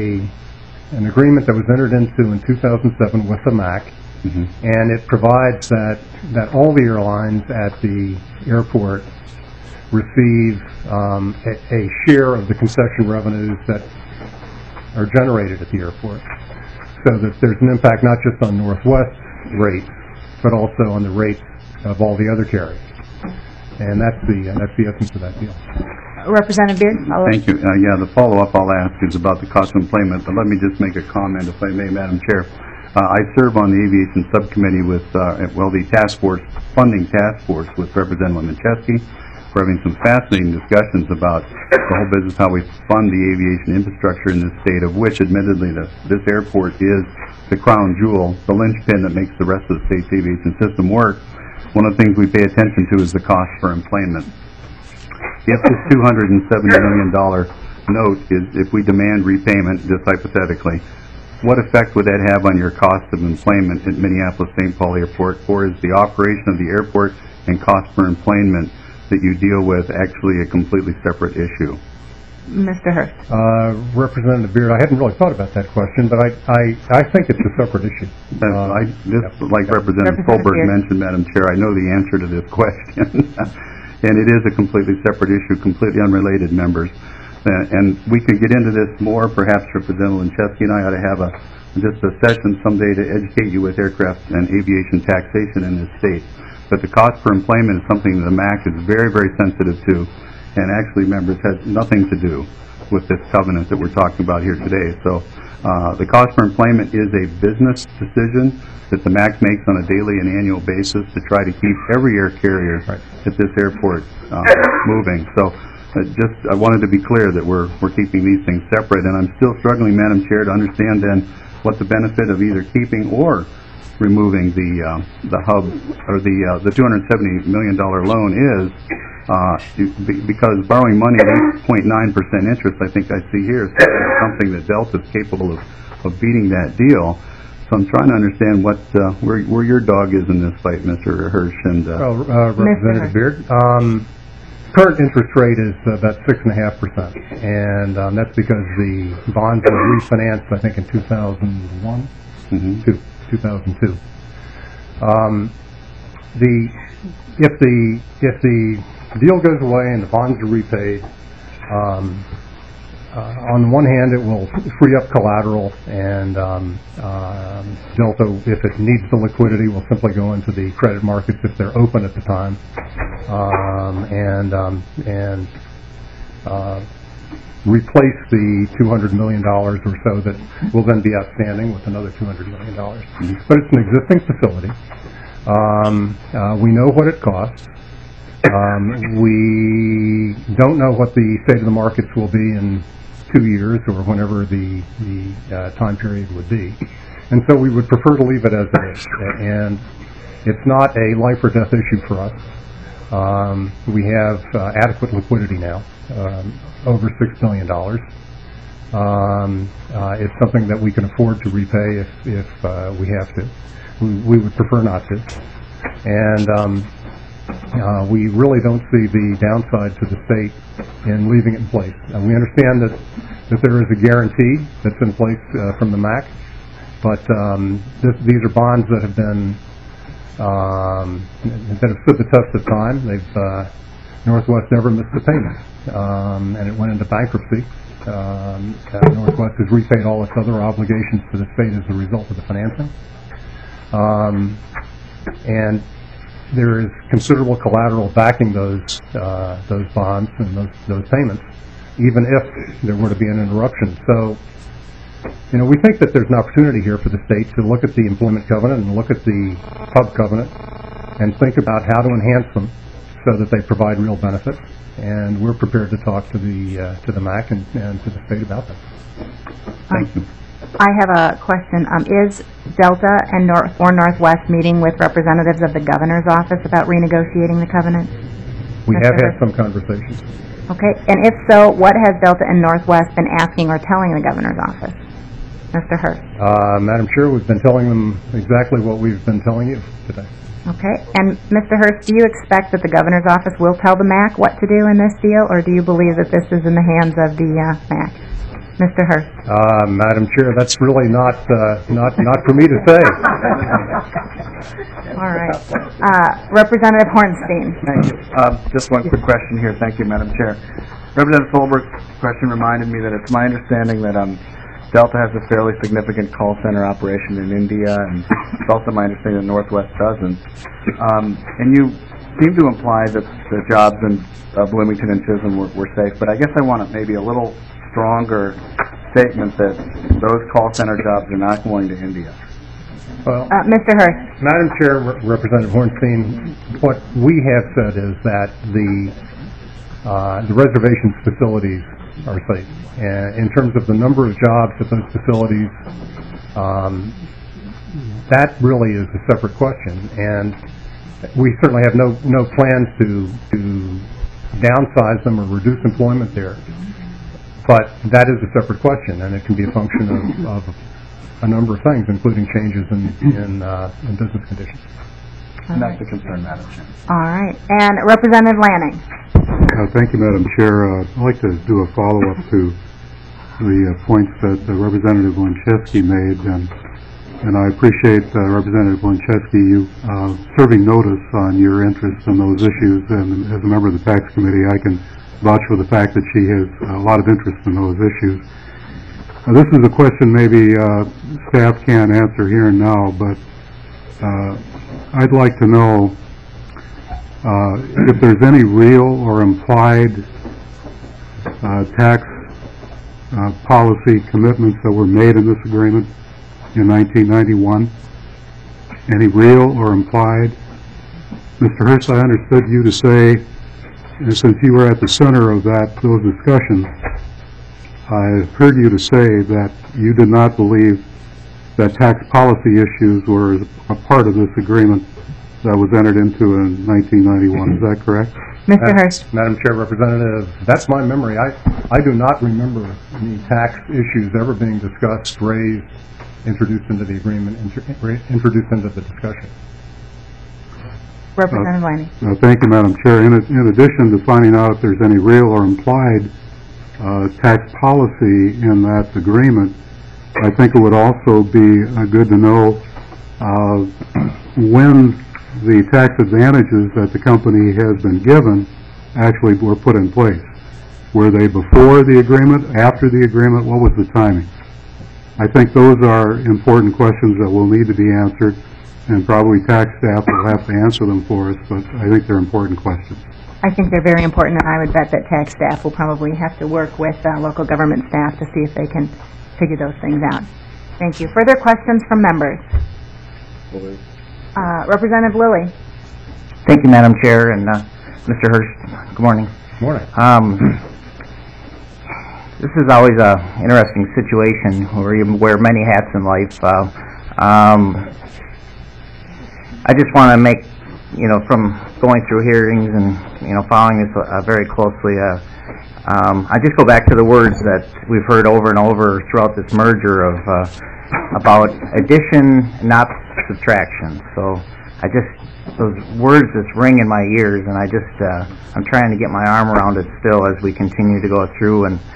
an agreement that was entered into in 2007 with the MAC. And it provides that all the airlines at the airport receive a share of the concession revenues that are generated at the airport, so that there's an impact not just on Northwest rates, but also on the rates of all the other carriers. And that's the essence of that deal. Representative Beard? Thank you. Yeah, the follow-up I'll ask is about the cost of employment, but let me just make a comment, if I may, Madam Chair. I serve on the aviation subcommittee with, the funding task force with Representative Mincheski. We're having some fascinating discussions about the whole business, how we fund the aviation infrastructure in this state, of which, admittedly, this airport is the crown jewel, the linchpin that makes the rest of the state's aviation system work. One of the things we pay attention to is the cost for employment. If this $270 million note is, if we demand repayment, just hypothetically, what effect would that have on your cost of employment at Minneapolis-St. Paul Airport, or is the operation of the airport and cost per employment that you deal with actually a completely separate issue? Mr. Hurst. Representative Beard, I hadn't really thought about that question, but I think it's a separate issue. Like Representative Colbert mentioned, Madam Chair, I know the answer to this question. And it is a completely separate issue, completely unrelated, members. And we could get into this more. Perhaps Representative Mincheski and I ought to have just a session someday to educate you with aircraft and aviation taxation in this state. But the cost per employment is something that the MAC is very, very sensitive to, and actually, members, has nothing to do with this covenant that we're talking about here today. So the cost per employment is a business decision that the MAC makes on a daily and annual basis to try to keep every air carrier at this airport moving. So I wanted to be clear that we're keeping these things separate, and I'm still struggling, Madam Chair, to understand then what the benefit of either keeping or removing the hub or the $270 million loan is, because borrowing money at 8.9% interest, I think I see here, is something that Delta is capable of beating that deal. So I'm trying to understand what where your dog is in this fight, Mr. Hirsch and Representative Beard. Current interest rate is about 6.5%, and that's because the bonds were refinanced, I think, in 2001 to 2002. If the deal goes away and the bonds are repaid, on the one hand, it will free up collateral, and Delta, if it needs the liquidity, will simply go into the credit markets if they're open at the time, and replace the $200 million or so that will then be outstanding with another $200 million. But it's an existing facility. We know what it costs. We don't know what the state of the markets will be in 2 years or whenever the time period would be. And so we would prefer to leave it as it is. And it's not a life or death issue for us. We have adequate liquidity now, over $6 billion. It's something that we can afford to repay if we have to. We would prefer not to. And we really don't see the downside to the state in leaving it in place. We understand that there is a guarantee that's in place from the MAC, but these are bonds that have been that have stood the test of time. Northwest never missed a payment, and it went into bankruptcy. Northwest has repaid all its other obligations to the state as a result of the financing. And there is considerable collateral backing those bonds and those payments, even if there were to be an interruption. So, we think that there's an opportunity here for the state to look at the employment covenant and look at the pub covenant and think about how to enhance them so that they provide real benefits. And we're prepared to talk to the MAC and to the state about that. Thank you. I have a question. Is Delta and Northwest meeting with representatives of the governor's office about renegotiating the covenant? We have had some conversations. Okay, and if so, what has Delta and Northwest been asking or telling the governor's office? Mr. Hurst. Madam Chair, we've been telling them exactly what we've been telling you today. Okay, and Mr. Hurst, do you expect that the governor's office will tell the MAC what to do in this deal, or do you believe that this is in the hands of the MAC? Mr. Hurst. Madam Chair, that's really not for me to say. All right. Representative Hornstein. Thank you. Just one quick question here. Thank you, Madam Chair. Representative Solberg's question reminded me that it's my understanding that Delta has a fairly significant call center operation in India, and it's also my understanding that Northwest doesn't. And you seem to imply that the jobs in Bloomington and Chisholm were safe, but I guess I want maybe a little stronger statement that those call center jobs are not going to India. Well, Mr. Hurst. Madam Chair, Representative Hornstein, what we have said is that the reservations facilities are safe. And in terms of the number of jobs at those facilities, that really is a separate question. And we certainly have no plans to downsize them or reduce employment there. But that is a separate question, and it can be a function of a number of things, including changes in business conditions. And that's a concern, Madam Chair. All right. And Representative Lanning. Thank you, Madam Chair. I'd like to do a follow-up to the points that Representative Winchevsky made, and I appreciate Representative Winchevsky, you serving notice on your interest in those issues, and as a member of the Tax Committee, I can vouch for the fact that she has a lot of interest in those issues. This is a question maybe staff can't answer here and now, but I'd like to know if there's any real or implied tax policy commitments that were made in this agreement in 1991. Any real or implied? Mr. Hurst, I understood you to say, since you were at the center of those discussions, I heard you to say that you did not believe that tax policy issues were a part of this agreement that was entered into in 1991. Is that correct? Mr. Hurst. Madam Chair, Representative, that's my memory. I do not remember any tax issues ever being discussed, raised, introduced into the agreement, introduced into the discussion. Representative Lanning. Thank you, Madam Chair. In addition to finding out if there's any real or implied tax policy in that agreement, I think it would also be good to know when the tax advantages that the company has been given actually were put in place. Were they before the agreement, after the agreement? What was the timing? I think those are important questions that will need to be answered, and probably tax staff will have to answer them for us, but I think they're important questions. I think they're very important, and I would bet that tax staff will probably have to work with local government staff to see if they can figure those things out. Thank you. Further questions from members? Representative Lilly. Thank you, Madam Chair, and Mr. Hurst, good morning. Good morning. This is always an interesting situation where you wear many hats in life. I just want to make, from going through hearings and, following this very closely, I just go back to the words that we've heard over and over throughout this merger of about addition, not subtraction. So those words just ring in my ears, and I'm trying to get my arm around it still as we continue to go through. And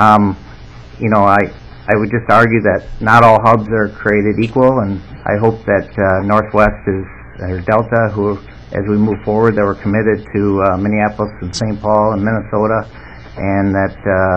I would just argue that not all hubs are created equal, and I hope that Northwest or Delta, who, as we move forward, that we're committed to Minneapolis and St. Paul and Minnesota, and that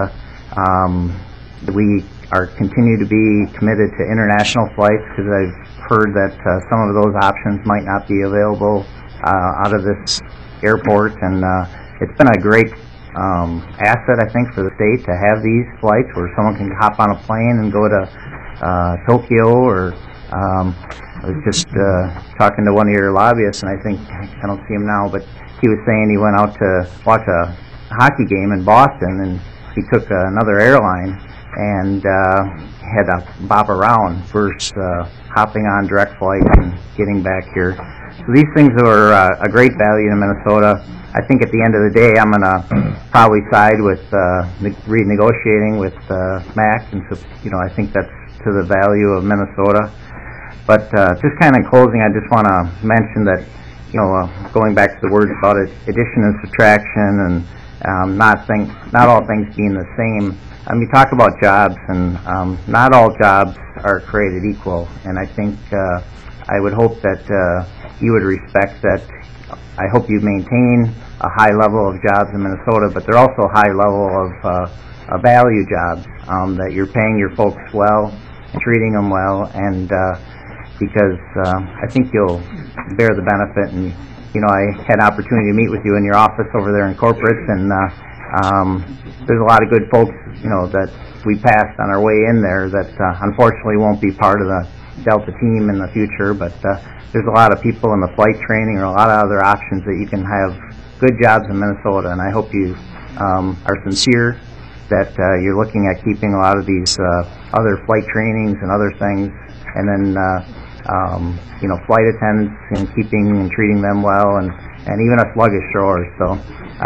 we continue to be committed to international flights, because I've heard that some of those options might not be available out of this airport, and it's been a great asset, I think, for the state to have these flights where someone can hop on a plane and go to Tokyo, or I was just talking to one of your lobbyists, and I don't see him now, but he was saying he went out to watch a hockey game in Boston, and he took another airline and had to bop around versus hopping on direct flights and getting back here. So these things are a great value to Minnesota. I think at the end of the day, I'm going to probably side with renegotiating with MAC, and so, I think that's to the value of Minnesota. But just kind of in closing, I just want to mention that, going back to the words about addition and subtraction, and not all things being the same. You talk about jobs, and not all jobs are created equal, and I think I would hope that you would respect that. I hope you maintain a high level of jobs in Minnesota, but they're also high level of value jobs, that you're paying your folks well, treating them well, and because I think you'll bear the benefit. And I had an opportunity to meet with you in your office over there in corporate, and there's a lot of good folks that we passed on our way in there that unfortunately won't be part of the Delta team in the future, but there's a lot of people in the flight training, or a lot of other options that you can have good jobs in Minnesota, and I hope you are sincere that you're looking at keeping a lot of these other flight trainings and other things, and then flight attendants, and keeping and treating them well, and even us luggage throwers. So,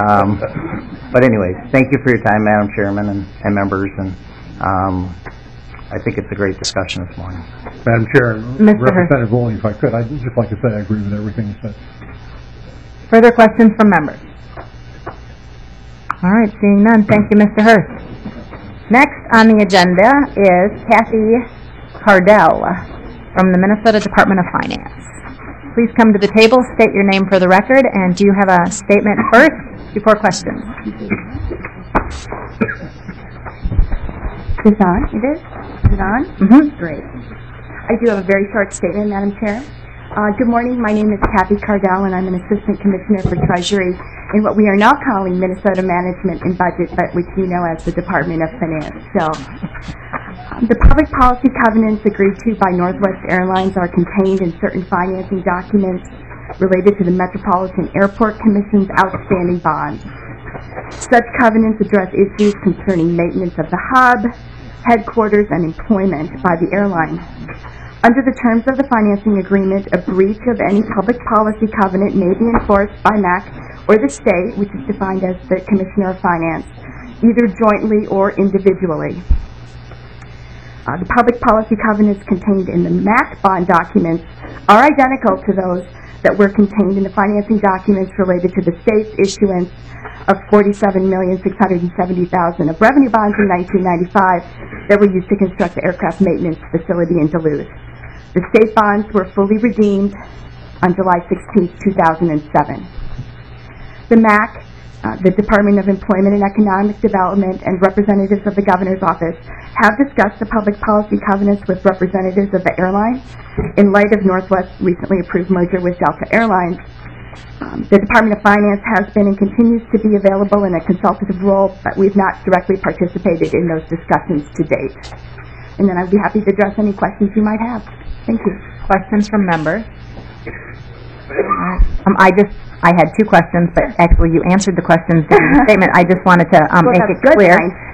but anyways, thank you for your time, Madam Chairman and members, and I think it's a great discussion this morning. Madam Chair, Mr. Representative Woolley, if I could, I'd just like to say I agree with everything you said. Further questions from members? All right, seeing none, thank you, Mr. Hurst. Next on the agenda is Kathy Cardell from the Minnesota Department of Finance. Please come to the table, state your name for the record, and do you have a statement first before questions? Is it on? It is? Is it on? Mm-hmm. Great. I do have a very short statement, Madam Chair. Good morning. My name is Kathy Cardell, and I'm an Assistant Commissioner for Treasury in what we are now calling Minnesota Management and Budget, but which you know as the Department of Finance. So, the public policy covenants agreed to by Northwest Airlines are contained in certain financing documents related to the Metropolitan Airport Commission's outstanding bonds. Such covenants address issues concerning maintenance of the hub, headquarters, and employment by the airline. Under the terms of the financing agreement, a breach of any public policy covenant may be enforced by MAC or the state, which is defined as the Commissioner of Finance, either jointly or individually. The public policy covenants contained in the MAC bond documents are identical to those that were contained in the financing documents related to the state's issuance of $47,670,000 of revenue bonds in 1995 that were used to construct the aircraft maintenance facility in Duluth. The state bonds were fully redeemed on July 16, 2007. The MAC, the Department of Employment and Economic Development, and representatives of the Governor's Office have discussed the public policy covenants with representatives of the airline in light of Northwest's recently approved merger with Delta Airlines. The Department of Finance has been and continues to be available in a consultative role, but we've not directly participated in those discussions to date. And then I'd be happy to address any questions you might have. Thank you. Questions from members? I had two questions, but actually you answered the questions in your statement. I just wanted to make it clear.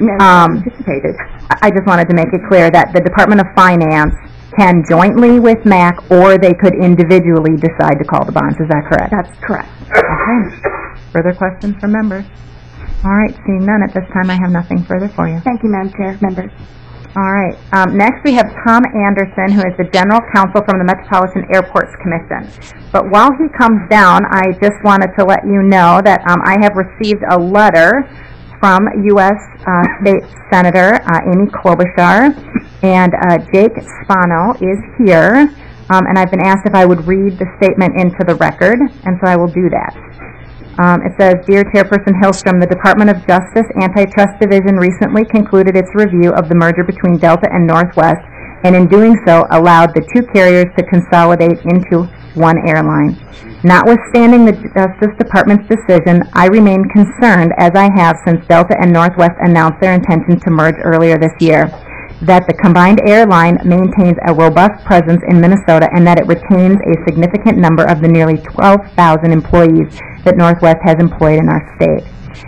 I just wanted to make it clear that the Department of Finance can jointly with MAC, or they could individually decide to call the bonds. Is that correct? That's correct. Okay. Further questions from members? All right, seeing none, at this time I have nothing further for you. Thank you, Madam Chair, members. All right, next we have Tom Anderson, who is the General Counsel from the Metropolitan Airports Commission. But while he comes down, I just wanted to let you know that I have received a letter from U.S. State Senator Amy Klobuchar, and Jake Spano is here, and I've been asked if I would read the statement into the record, and so I will do that. It says, Dear Chairperson Hillstrom, the Department of Justice Antitrust Division recently concluded its review of the merger between Delta and Northwest, and in doing so allowed the two carriers to consolidate into one airline. Notwithstanding the Justice Department's decision, I remain concerned, as I have since Delta and Northwest announced their intention to merge earlier this year, that the combined airline maintains a robust presence in Minnesota and that it retains a significant number of the nearly 12,000 employees that Northwest has employed in our state.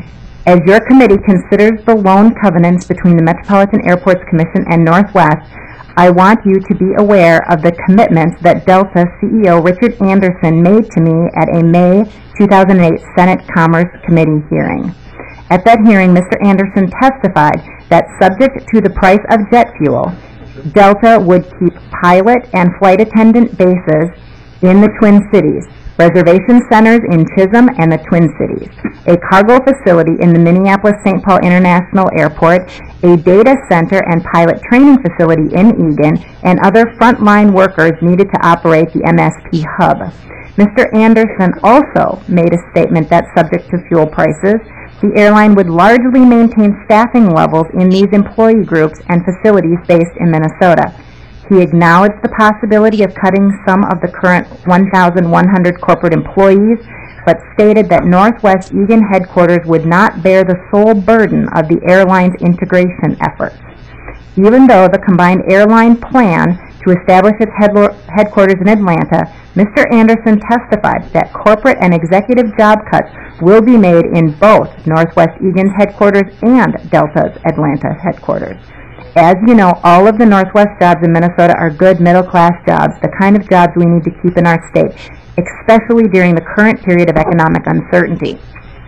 As your committee considers the loan covenants between the Metropolitan Airports Commission and Northwest, I want you to be aware of the commitments that Delta CEO Richard Anderson made to me at a May 2008 Senate Commerce Committee hearing. At that hearing, Mr. Anderson testified that subject to the price of jet fuel, Delta would keep pilot and flight attendant bases in the Twin Cities, reservation centers in Chisholm and the Twin Cities, a cargo facility in the Minneapolis-St. Paul International Airport, a data center and pilot training facility in Eagan, and other frontline workers needed to operate the MSP hub. Mr. Anderson also made a statement that subject to fuel prices, the airline would largely maintain staffing levels in these employee groups and facilities based in Minnesota. He acknowledged the possibility of cutting some of the current 1,100 corporate employees, but stated that Northwest Eagan headquarters would not bear the sole burden of the airline's integration efforts. Even though the combined airline plan to establish its headquarters in Atlanta, Mr. Anderson testified that corporate and executive job cuts will be made in both Northwest Eagan's headquarters and Delta's Atlanta headquarters. As you know, all of the Northwest jobs in Minnesota are good middle-class jobs, the kind of jobs we need to keep in our state, especially during the current period of economic uncertainty.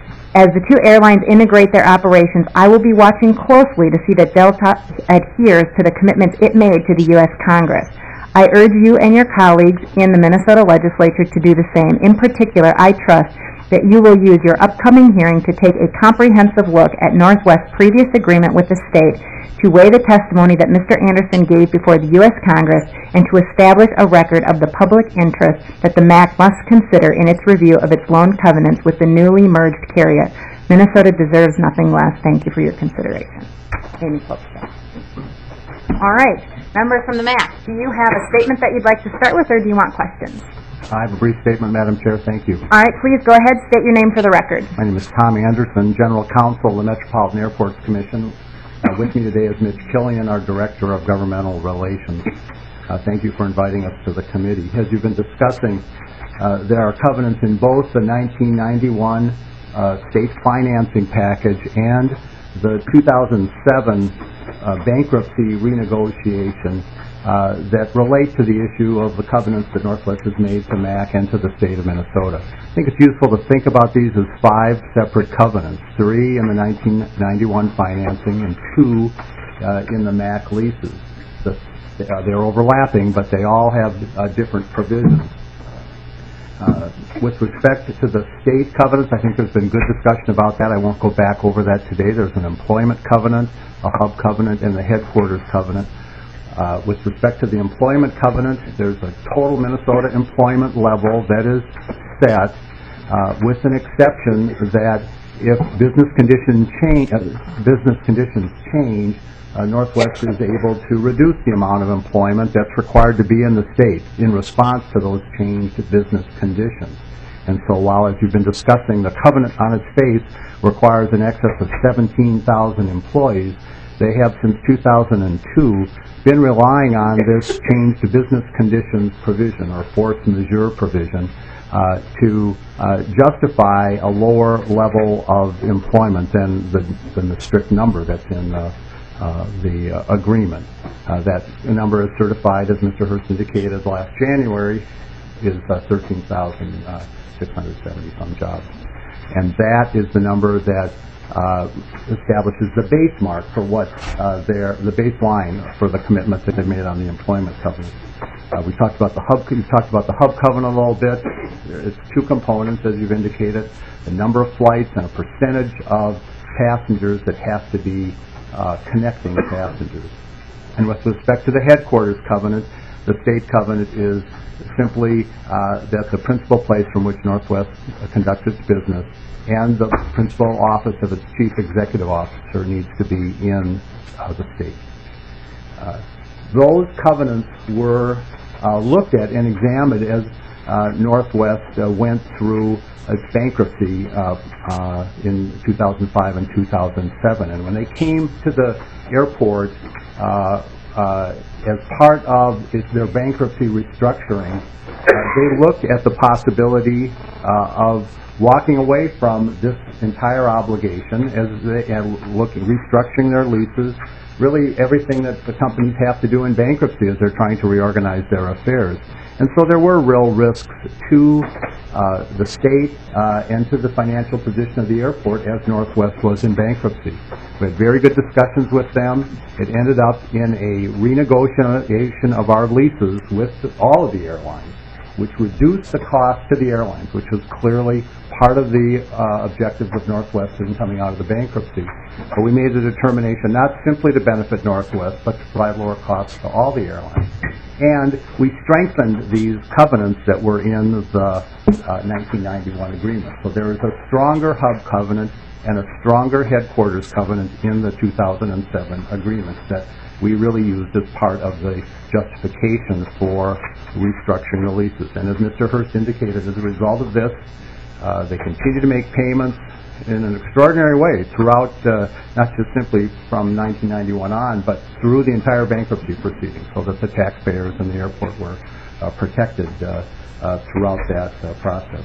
As the two airlines integrate their operations, I will be watching closely to see that Delta adheres to the commitments it made to the U.S. Congress. I urge you and your colleagues in the Minnesota legislature to do the same. In particular, I trust that you will use your upcoming hearing to take a comprehensive look at Northwest's previous agreement with the state, to weigh the testimony that Mr. Anderson gave before the U.S. Congress, and to establish a record of the public interest that the MAC must consider in its review of its loan covenants with the newly merged carrier. Minnesota deserves nothing less. Thank you for your consideration. Amy Klobuchar. All right. Members from the MAC, do you have a statement that you'd like to start with, or do you want questions? I have a brief statement, Madam Chair. Thank you. All right. Please go ahead. State your name for the record. My name is Tom Anderson, General Counsel of the Metropolitan Airports Commission. With me today is Mitch Killian, our Director of Governmental Relations. Thank you for inviting us to the committee. As you've been discussing, there are covenants in both the 1991 state financing package and the 2007 bankruptcy renegotiation that relate to the issue of the covenants that Northwest has made to MAC and to the state of Minnesota. I think it's useful to think about these as 5 separate covenants, 3 in the 1991 financing and 2 in the MAC leases. They're overlapping, but they all have different provisions. With respect to the state covenants, I think there's been good discussion about that. I won't go back over that today. There's an employment covenant, a hub covenant, and the headquarters covenant. With respect to the employment covenant, there's a total Minnesota employment level that is set, with an exception that if business conditions change, Northwest is able to reduce the amount of employment that's required to be in the state in response to those changed business conditions. And so while, as you've been discussing, the covenant on its face requires an excess of 17,000 employees, they have since 2002 been relying on this changed business conditions provision, or force majeure provision, to justify a lower level of employment than the strict number that's in the agreement. That number is certified, as Mr. Hurst indicated last January, is 13,670 some jobs. And that is the number that establishes the base mark for what the baseline for the commitment that they made on the employment covenant. We talked about the hub. You talked about the hub covenant a little bit. It's two components, as you've indicated: the number of flights and a percentage of passengers that have to be connecting passengers. And with respect to the headquarters covenant, the state covenant is simply that the principal place from which Northwest conducts its business and the principal office of its chief executive officer needs to be in the state. Those covenants were looked at and examined as Northwest went through its bankruptcy in 2005 and 2007. And when they came to the airport as part of their bankruptcy restructuring, they looked at the possibility of walking away from this entire obligation as they restructuring their leases, really everything that the companies have to do in bankruptcy as they're trying to reorganize their affairs. And so there were real risks to the state and to the financial position of the airport as Northwest was in bankruptcy. We had very good discussions with them. It ended up in a renegotiation of our leases with all of the airlines, which reduced the cost to the airlines, which was clearly part of the objectives of Northwest in coming out of the bankruptcy. But we made the determination not simply to benefit Northwest, but to provide lower costs to all the airlines. And we strengthened these covenants that were in the 1991 agreement. So there is a stronger hub covenant and a stronger headquarters covenant in the 2007 agreement that we really used as part of the justification for restructuring the leases. And as Mr. Hurst indicated, as a result of this, they continue to make payments in an extraordinary way throughout, not just simply from 1991 on, but through the entire bankruptcy proceeding, so that the taxpayers and the airport were protected throughout that process.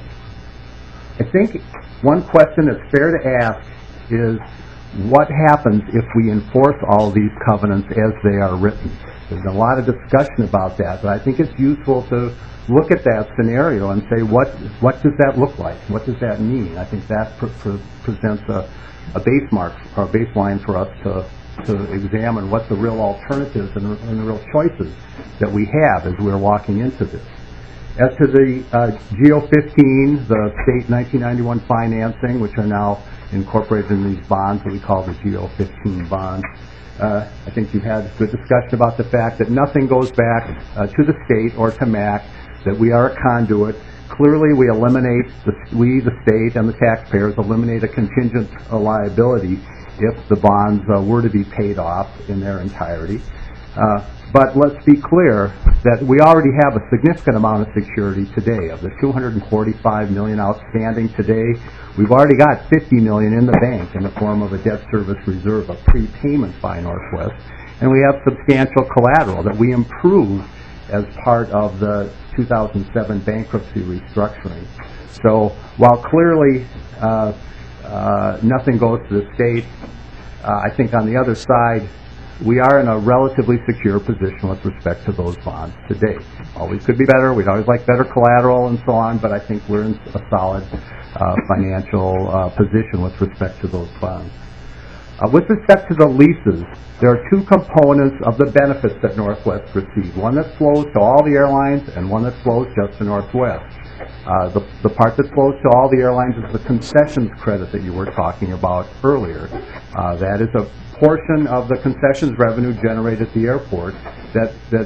I think one question that's fair to ask is, what happens if we enforce all these covenants as they are written? There's a lot of discussion about that, but I think it's useful to look at that scenario and say, what does that look like? What does that mean? I think that presents a baseline for us to examine what the real alternatives and the real choices that we have as we're walking into this. As to the GO15, the state 1991 financing, which are now incorporated in these bonds that we call the GO15 bonds, I think you've had good discussion about the fact that nothing goes back to the state or to MAC, that we are a conduit. Clearly, we eliminate, the state and the taxpayers eliminate a contingent liability if the bonds were to be paid off in their entirety. But let's be clear that we already have a significant amount of security today. Of the $245 million outstanding today, we've already got $50 million in the bank in the form of a debt service reserve, a prepayment by Northwest, and we have substantial collateral that we improved as part of the 2007 bankruptcy restructuring. So while clearly nothing goes to the state, I think on the other side, we are in a relatively secure position with respect to those bonds today. Always could be better. We'd always like better collateral and so on, but I think we're in a solid financial position with respect to those bonds. With respect to the leases, there are two components of the benefits that Northwest receives. One that flows to all the airlines and one that flows just to Northwest. The part that flows to all the airlines is the concessions credit that you were talking about earlier. That is a portion of the concessions revenue generated at the airport that the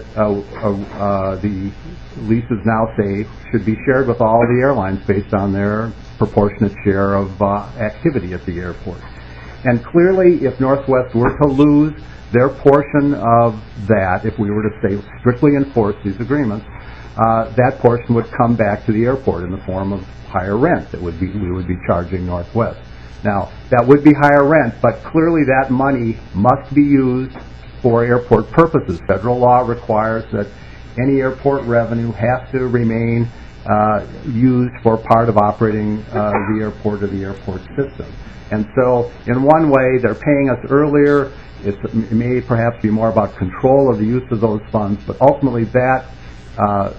leases now say should be shared with all the airlines based on their proportionate share of activity at the airport. And clearly, if Northwest were to lose their portion of that, if we were to say strictly enforce these agreements, that portion would come back to the airport in the form of higher rent that we would be charging Northwest. Now, that would be higher rent, but clearly that money must be used for airport purposes. Federal law requires that any airport revenue has to remain used for part of operating the airport or the airport system. And so, in one way, they're paying us earlier. It may perhaps be more about control of the use of those funds, but ultimately that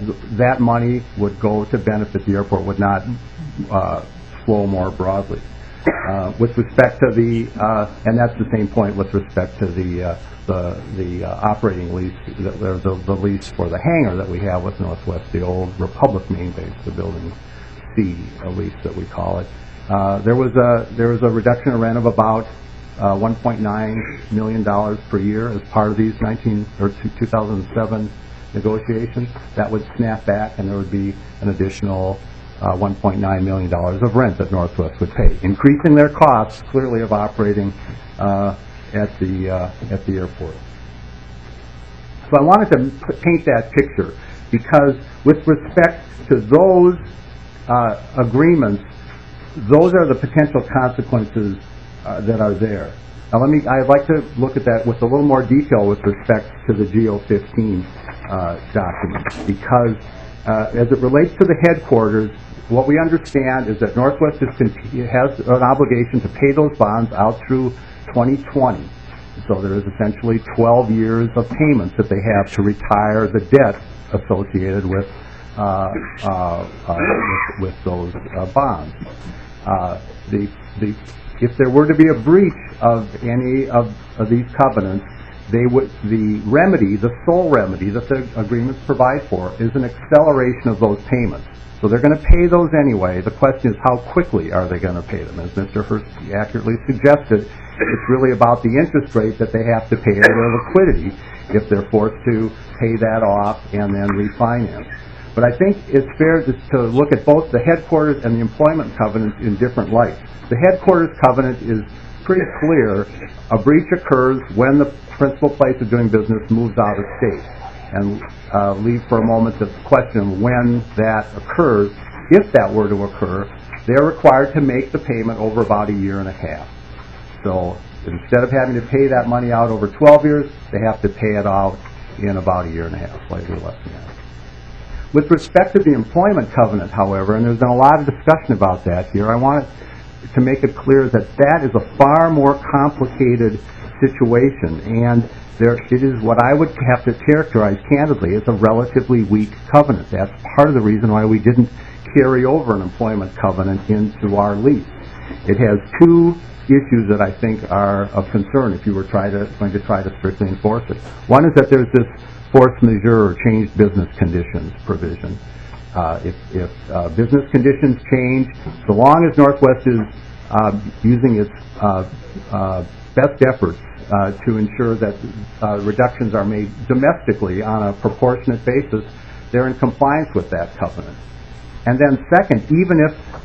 money would go to benefit the airport, would not flow more broadly. With respect to and that's the same point with respect to the operating lease, the lease for the hangar that we have with Northwest, the old Republic main base, the building C lease that we call it. There was a reduction in rent of about $1.9 million per year as part of these 2007 negotiations. That would snap back, and there would be an additional $1.9 million of rent that Northwest would pay, increasing their costs clearly of operating at the airport. So I wanted to paint that picture because with respect to those agreements, those are the potential consequences that are there. Now I'd like to look at that with a little more detail with respect to the GO15 document, because as it relates to the headquarters, what we understand is that Northwest has an obligation to pay those bonds out through 2020. So there is essentially 12 years of payments that they have to retire the debt associated with those bonds. If there were to be a breach of any of these covenants, the remedy, the sole remedy that the agreements provide for, is an acceleration of those payments. So they're going to pay those anyway. The question is, how quickly are they going to pay them? As Mr. Hurst accurately suggested, it's really about the interest rate that they have to pay or their liquidity if they're forced to pay that off and then refinance. But I think it's fair to look at both the headquarters and the employment covenants in different lights. The headquarters covenant is pretty clear. A breach occurs when the principal place of doing business moves out of state. And leave for a moment the question of when that occurs. If that were to occur, they're required to make the payment over about a year and a half. So instead of having to pay that money out over 12 years, they have to pay it out in about a year and a half, slightly less than that. With respect to the employment covenant, however, and there's been a lot of discussion about that here, I wanted to make it clear that that is a far more complicated situation, and it is what I would have to characterize candidly as a relatively weak covenant. That's part of the reason why we didn't carry over an employment covenant into our lease. It has two issues that I think are of concern if you were going to try to strictly enforce it. One is that there's this force majeure or changed business conditions provision. If business conditions change, so long as Northwest is using its best efforts to ensure that reductions are made domestically on a proportionate basis, they're in compliance with that covenant. And then second, even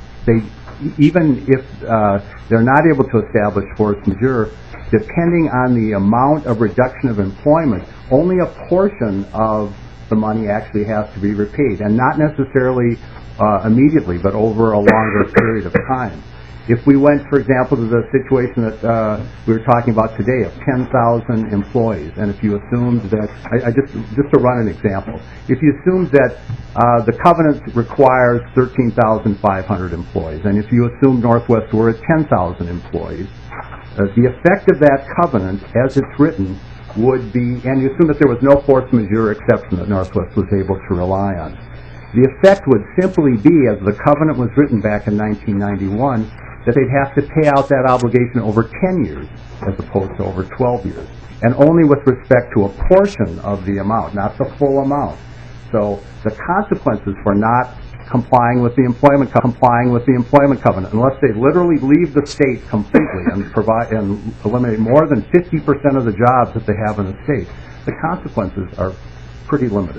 if they're not able to establish force majeure, depending on the amount of reduction of employment, only a portion of the money actually has to be repaid, and not necessarily immediately, but over a longer period of time. If we went, for example, to the situation that we were talking about today of 10,000 employees, and if you assumed that, just to run an example, if you assumed that the covenant requires 13,500 employees, and if you assume Northwest were at 10,000 employees, the effect of that covenant, as it's written, would be, and you assume that there was no force majeure exception that Northwest was able to rely on. The effect would simply be, as the covenant was written back in 1991, that they'd have to pay out that obligation over 10 years as opposed to over 12 years, and only with respect to a portion of the amount, not the full amount. So the consequences for not complying with the employment covenant, unless they literally leave the state completely and eliminate more than 50% of the jobs that they have in the state, the consequences are pretty limited.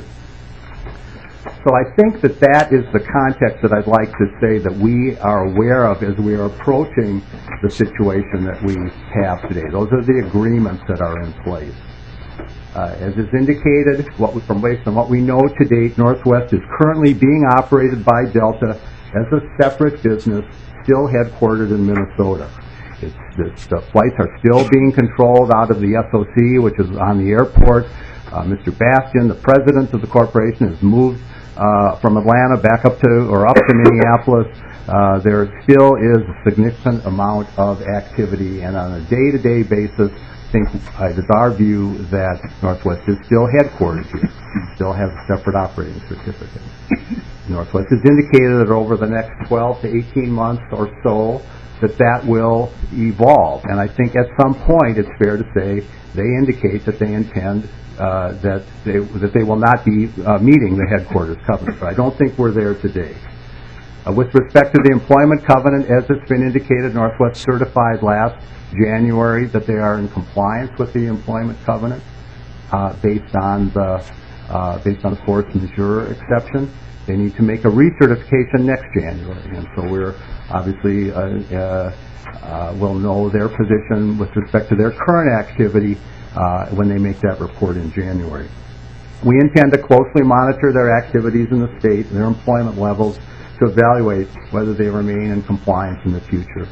So I think that is the context that I'd like to say that we are aware of as we are approaching the situation that we have today. Those are the agreements that are in place. As is indicated, based on what we know to date, Northwest is currently being operated by Delta as a separate business, still headquartered in Minnesota. The flights are still being controlled out of the SOC, which is on the airport. Mr. Bastian, the president of the corporation, has moved from Atlanta back up to Minneapolis. There still is a significant amount of activity, and on a day-to-day basis, I think it is our view that Northwest is still headquartered here, still has a separate operating certificate. Northwest has indicated that over the next 12 to 18 months or so, that will evolve. And I think at some point, it's fair to say, they indicate that they intend that they will not be meeting the headquarters covenant. But I don't think we're there today. With respect to the employment covenant, as it's been indicated, Northwest certified last January that they are in compliance with the employment covenant based on the force majeure exception. They need to make a recertification next January, and so we're obviously will know their position with respect to their current activity when they make that report in January. We intend to closely monitor their activities in the state, their employment levels, to evaluate whether they remain in compliance in the future.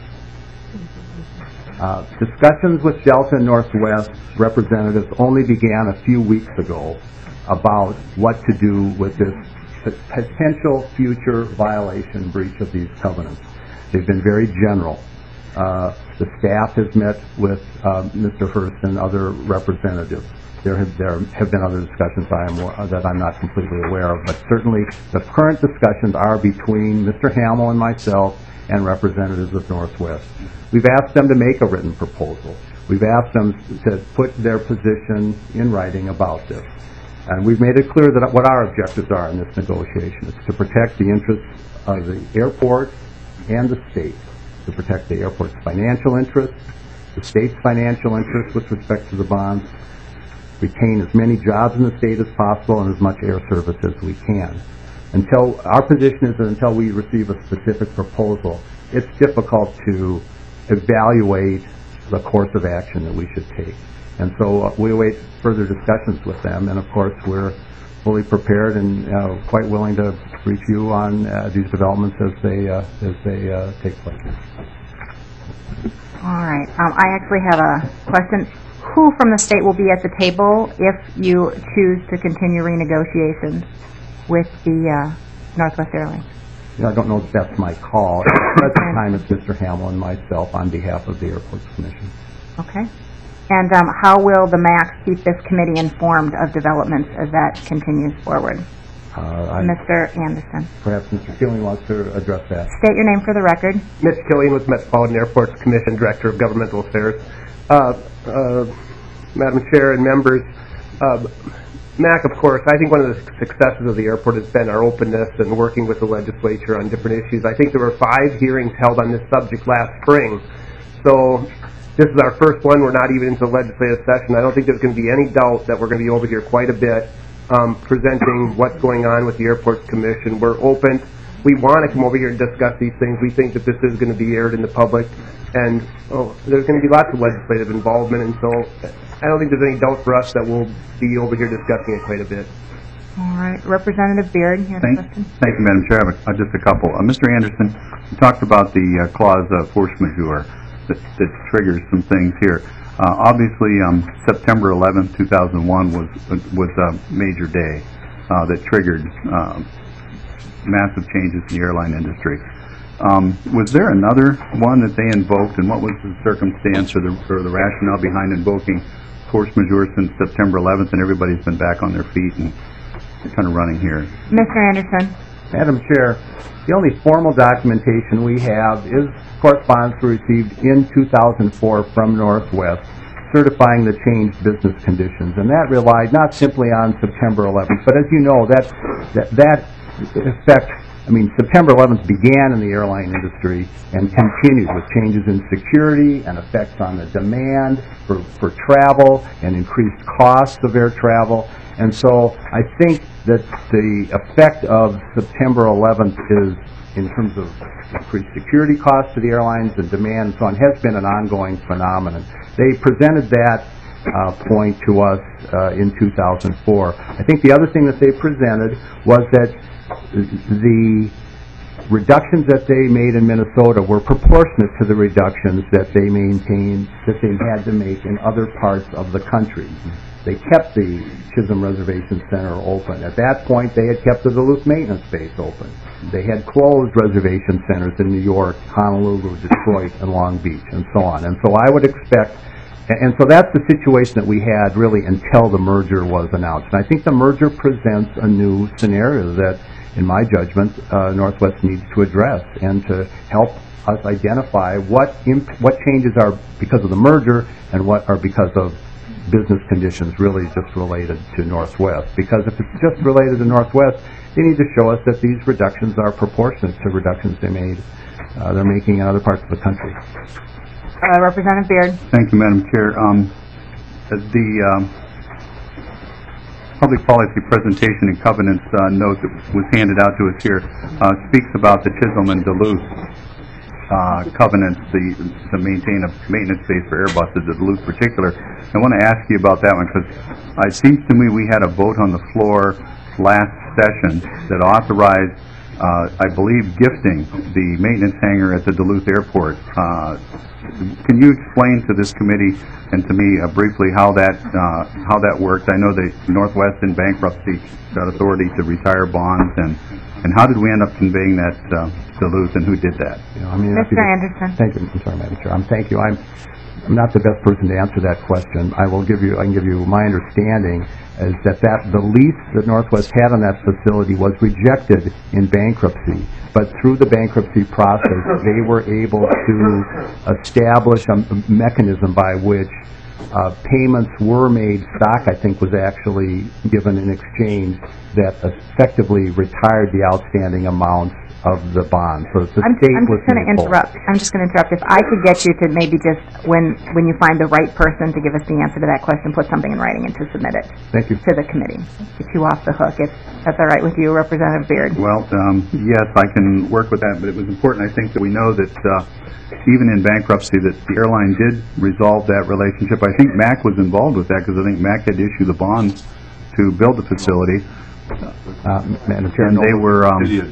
Discussions with Delta and Northwest representatives only began a few weeks ago about what to do with this potential future violation breach of these covenants. They've been very general. The staff has met with Mr. Hurst and other representatives. There have been other discussions that I'm not completely aware of, but certainly the current discussions are between Mr. Hamill and myself and representatives of Northwest. We've asked them to make a written proposal. We've asked them to put their position in writing about this. And we've made it clear that what our objectives are in this negotiation. It's to protect the interests of the airport and the state, to protect the airport's financial interests, the state's financial interests with respect to the bonds, retain as many jobs in the state as possible and as much air service as we can. Our position is that until we receive a specific proposal, it's difficult to evaluate the course of action that we should take. And so we await further discussions with them, and of course we're fully prepared and quite willing to brief you on these developments as they take place. All right. I actually have a question. Who from the state will be at the table if you choose to continue renegotiations with the Northwest Airlines? I don't know if that's my call. At the present time, it's Mr. Hamill and myself on behalf of the Airports Commission. Okay. And how will the MAC keep this committee informed of developments as that continues forward? Mr. Anderson. Perhaps Mr. Killian wants to address that. State your name for the record. Mitch Killian with Metropolitan Airports Commission, Director of Governmental Affairs. Madam Chair and members, MAC, of course, I think one of the successes of the airport has been our openness and working with the legislature on different issues. I think there were 5 hearings held on this subject last spring. So this is our first one. We're not even into the legislative session. I don't think there's going to be any doubt that we're going to be over here quite a bit presenting what's going on with the Airports Commission. We're open. We want to come over here and discuss these things. We think that this is going to be aired in the public. And there's going to be lots of legislative involvement. And so I don't think there's any doubt for us that we'll be over here discussing it quite a bit. All right. Representative Beard, you have a question? Thank you, Madam Chair. I have just a couple. Mr. Anderson, you talked about the clause force majeure that triggers some things here. Obviously, September 11th, 2001 was a major day that triggered massive changes in the airline industry. Was there another one that they invoked, and what was the circumstance or the rationale behind invoking force majeure since September 11th, and everybody's been back on their feet and kind of running here? Mr. Anderson. Madam Chair, the only formal documentation we have is correspondence we received in 2004 from Northwest certifying the changed business conditions, and that relied not simply on September 11th, but as you know, that effect, September 11th began in the airline industry and continued with changes in security and effects on the demand for travel and increased costs of air travel. And so I think that the effect of September 11th is, in terms of increased security costs to the airlines and demand and so on, has been an ongoing phenomenon. They presented that point to us in 2004. I think the other thing that they presented was that the reductions that they made in Minnesota were proportionate to the reductions that they maintained, that they had to make in other parts of the country. They kept the Chisholm Reservation Center open. At that point, they had kept the Duluth Maintenance Base open. They had closed reservation centers in New York, Honolulu, Detroit, and Long Beach, and so on. And so I would expect, and so that's the situation that we had really until the merger was announced. And I think the merger presents a new scenario that in my judgment, Northwest needs to address and to help us identify what changes are because of the merger and what are because of business conditions really just related to Northwest. Because if it's just related to Northwest, they need to show us that these reductions are proportionate to reductions they're making in other parts of the country. Representative Beard. Thank you, Madam Chair. The public policy presentation and covenants note that was handed out to us here speaks about the Chisholm and Duluth covenants to maintain a maintenance base for Airbuses at Duluth particular. I want to ask you about that one because it seems to me we had a vote on the floor last session that authorized, I believe, gifting the maintenance hangar at the Duluth Airport. Can you explain to this committee and to me briefly how that worked? I know that Northwest in bankruptcy got authority to retire bonds, and how did we end up conveying that Duluth, and who did that? Mr. Anderson. Thank you. I'm sorry, Madam Chair. Thank you. I'm not the best person to answer that question. I can give you my understanding is that the lease that Northwest had on that facility was rejected in bankruptcy. But through the bankruptcy process, they were able to establish a mechanism by which payments were made. Stock, I think, was actually given in exchange that effectively retired the outstanding amounts of the bond. So the state was I'm just going to interrupt. If I could get you to maybe just, when you find the right person to give us the answer to that question, put something in writing and to submit it. Thank you. To the committee. Get you off the hook, if that's all right with you, Representative Beard. Well, yes, I can work with that, but it was important, I think, that we know that even in bankruptcy that the airline did resolve that relationship. I think MAC was involved with that because I think MAC had issued the bonds to build the facility. Madam Chair, and they were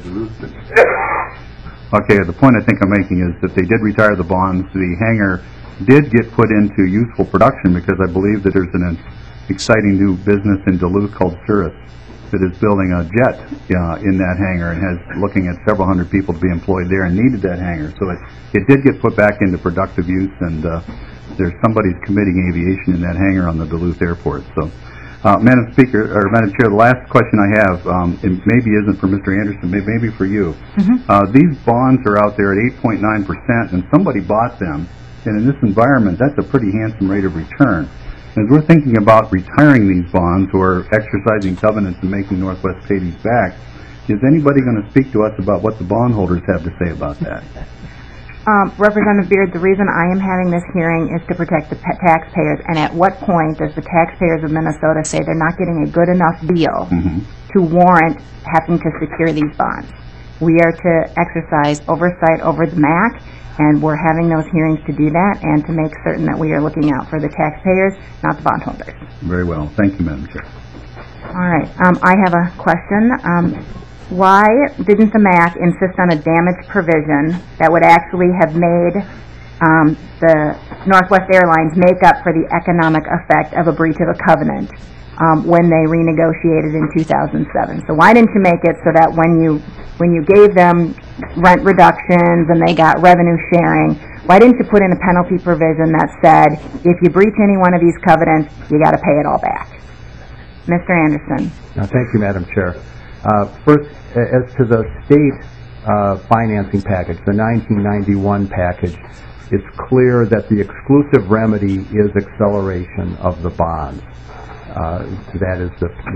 okay, the point I think I'm making is that they did retire the bonds. The hangar did get put into useful production because I believe that there's an exciting new business in Duluth called Cirrus that is building a jet in that hangar and has looking at several hundred people to be employed there and needed that hangar. So it did get put back into productive use, and there's somebody's committing aviation in that hangar on the Duluth airport. So, Madam Speaker, or Madam Chair, the last question I have, it maybe isn't for Mr. Anderson, maybe for you. These bonds are out there at 8.9%, and somebody bought them, and in this environment, that's a pretty handsome rate of return. As we're thinking about retiring these bonds or exercising covenants and making Northwest pay these back, is anybody going to speak to us about what the bondholders have to say about that? Representative Beard, the reason I am having this hearing is to protect the taxpayers, and at what point does the taxpayers of Minnesota say they're not getting a good enough deal to warrant having to secure these bonds? We are to exercise oversight over the MAC, and we're having those hearings to do that and to make certain that we are looking out for the taxpayers, not the bondholders. Very well. Thank you, Madam Chair. All right. I have a question. Why didn't the MAC insist on a damage provision that would actually have made the Northwest Airlines make up for the economic effect of a breach of a covenant when they renegotiated in 2007? So why didn't you make it so that when you gave them rent reductions and they got revenue sharing, why didn't you put in a penalty provision that said, if you breach any one of these covenants, you got to pay it all back? Mr. Anderson. Thank you, Madam Chair. First, as to the state financing package, the 1991 package, it's clear that the exclusive remedy is acceleration of the bonds. That is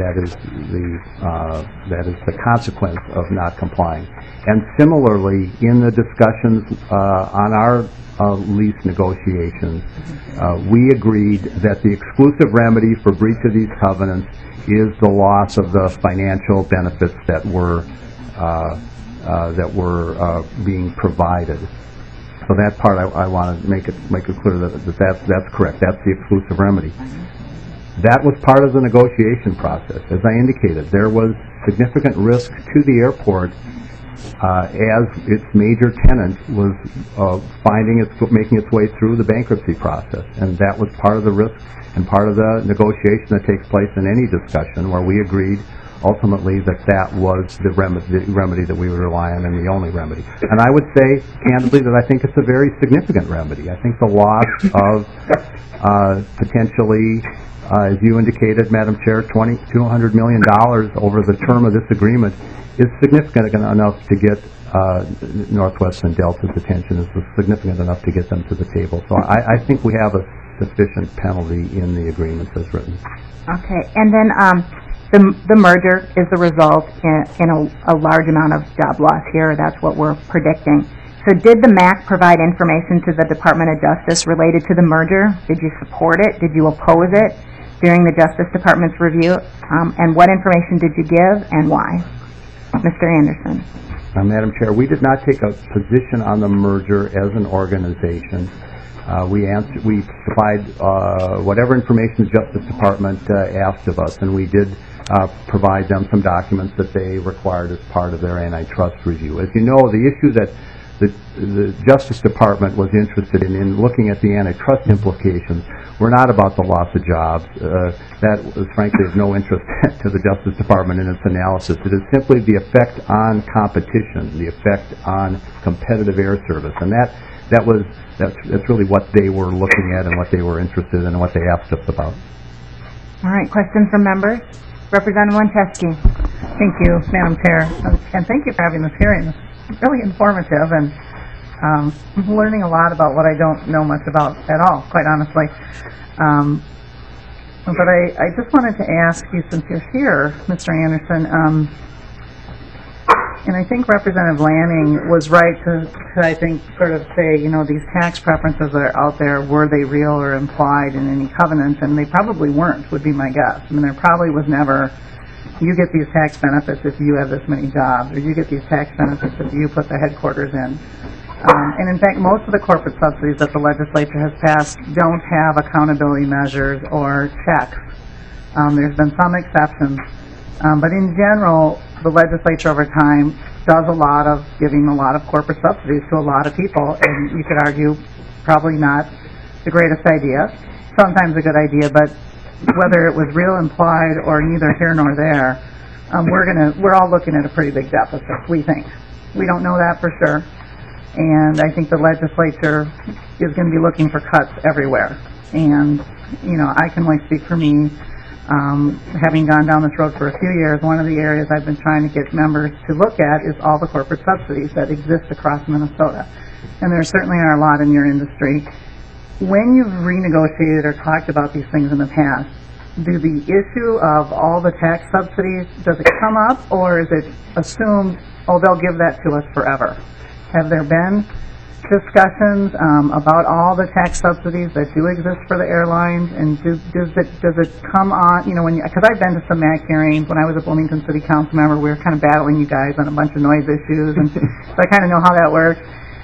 the consequence of not complying. And similarly, in the discussions on our lease negotiations, we agreed that the exclusive remedy for breach of these covenants is the loss of the financial benefits that were being provided. So that part I want to make it clear that's correct. That's the exclusive remedy. That was part of the negotiation process. As I indicated, there was significant risk to the airport as its major tenant was making its way through the bankruptcy process, and that was part of the risk and part of the negotiation that takes place in any discussion where we agreed ultimately that was the remedy that we would rely on, and the only remedy. And I would say, candidly, that I think it's a very significant remedy. I think the loss of potentially, as you indicated, Madam Chair, $200 million over the term of this agreement is significant enough to get Northwest and Delta's attention, is significant enough to get them to the table. So I think we have a sufficient penalty in the agreements as written. Okay, and then the merger is the result in a large amount of job loss here. That's what we're predicting. So did the MAC provide information to the Department of Justice related to the merger? Did you support it? Did you oppose it during the Justice Department's review? And what information did you give and why? Mr. Anderson. Madam Chair, we did not take a position on the merger as an organization. We supplied whatever information the Justice Department asked of us, and we did provide them some documents that they required as part of their antitrust review. As you know, the issue that the Justice Department was interested in looking at the antitrust implications were not about the loss of jobs. That was frankly of no interest to the Justice Department in its analysis. It is simply the effect on competition, the effect on competitive air service, and that's really what they were looking at and what they were interested in and what they asked us about. All right, questions from members? Representative Winchesky. Thank you, Madam Chair, and thank you for having this hearing. It's really informative, and I'm learning a lot about what I don't know much about at all, quite honestly. But I just wanted to ask you, since you're here, Mr. Anderson, and I think Representative Lanning was right to, I think, sort of say, you know, these tax preferences that are out there, were they real or implied in any covenant? And they probably weren't, would be my guess. I mean, there probably was never, you get these tax benefits if you have this many jobs, or you get these tax benefits if you put the headquarters in. And in fact, most of the corporate subsidies that the legislature has passed don't have accountability measures or checks. There's been some exceptions. But in general, the legislature over time does a lot of giving a lot of corporate subsidies to a lot of people, and you could argue probably not the greatest idea, sometimes a good idea, but whether it was real, implied, or neither here nor there, we're all looking at a pretty big deficit, we think. We don't know that for sure, and I think the legislature is going to be looking for cuts everywhere. And, you know, I can only speak for me. Having gone down this road for a few years, one of the areas I've been trying to get members to look at is all the corporate subsidies that exist across Minnesota. And there certainly are a lot in your industry. When you've renegotiated or talked about these things in the past, do the issue of all the tax subsidies, does it come up, or is it assumed, oh, they'll give that to us forever? Have there been discussions about all the tax subsidies that do exist for the airlines, and does it come on, you know, because I've been to some MAC hearings when I was a Bloomington City Council member. We were kind of battling you guys on a bunch of noise issues, and so I kind of know how that works.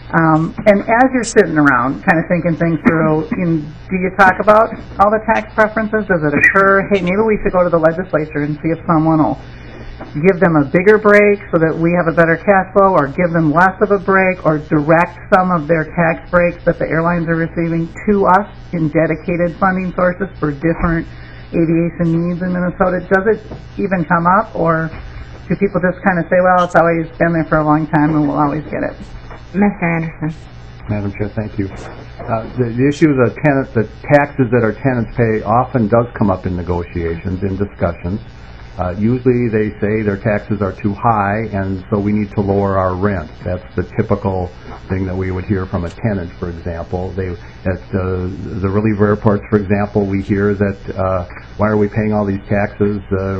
And as you're sitting around kind of thinking things through, do you talk about all the tax preferences? Does it occur, hey, maybe we should go to the legislature and see if someone will give them a bigger break so that we have a better cash flow, or give them less of a break, or direct some of their tax breaks that the airlines are receiving to us in dedicated funding sources for different aviation needs in Minnesota? Does it even come up, or do people just kind of say, well, it's always been there for a long time and we'll always get it? Mr. Anderson. Madam Chair, thank you. The issue of the taxes that our tenants pay often does come up in negotiations, in discussions. Usually they say their taxes are too high, and so we need to lower our rent. That's the typical thing that we would hear from a tenant, for example. At the reliever airports, for example, we hear that why are we paying all these taxes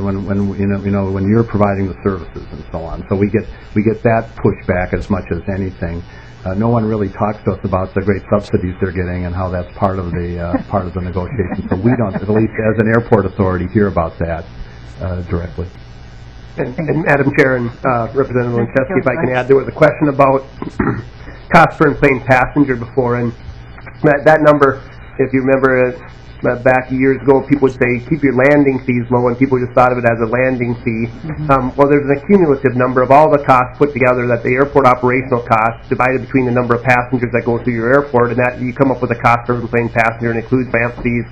when you're providing the services and so on. So we get that pushback as much as anything. No one really talks to us about the great subsidies they're getting and how that's part of the negotiation. So we don't, at least as an airport authority, hear about that directly. And Madam Chair and Representative Winchesky, if I can add, there was a question about cost per enplaned passenger before, and that number, if you remember back years ago, people would say keep your landing fees low, and people just thought of it as a landing fee. Well, there's an accumulative number of all the costs put together, that the airport operational costs divided between the number of passengers that go through your airport, and that you come up with a cost per enplaned passenger, and includes ramp fees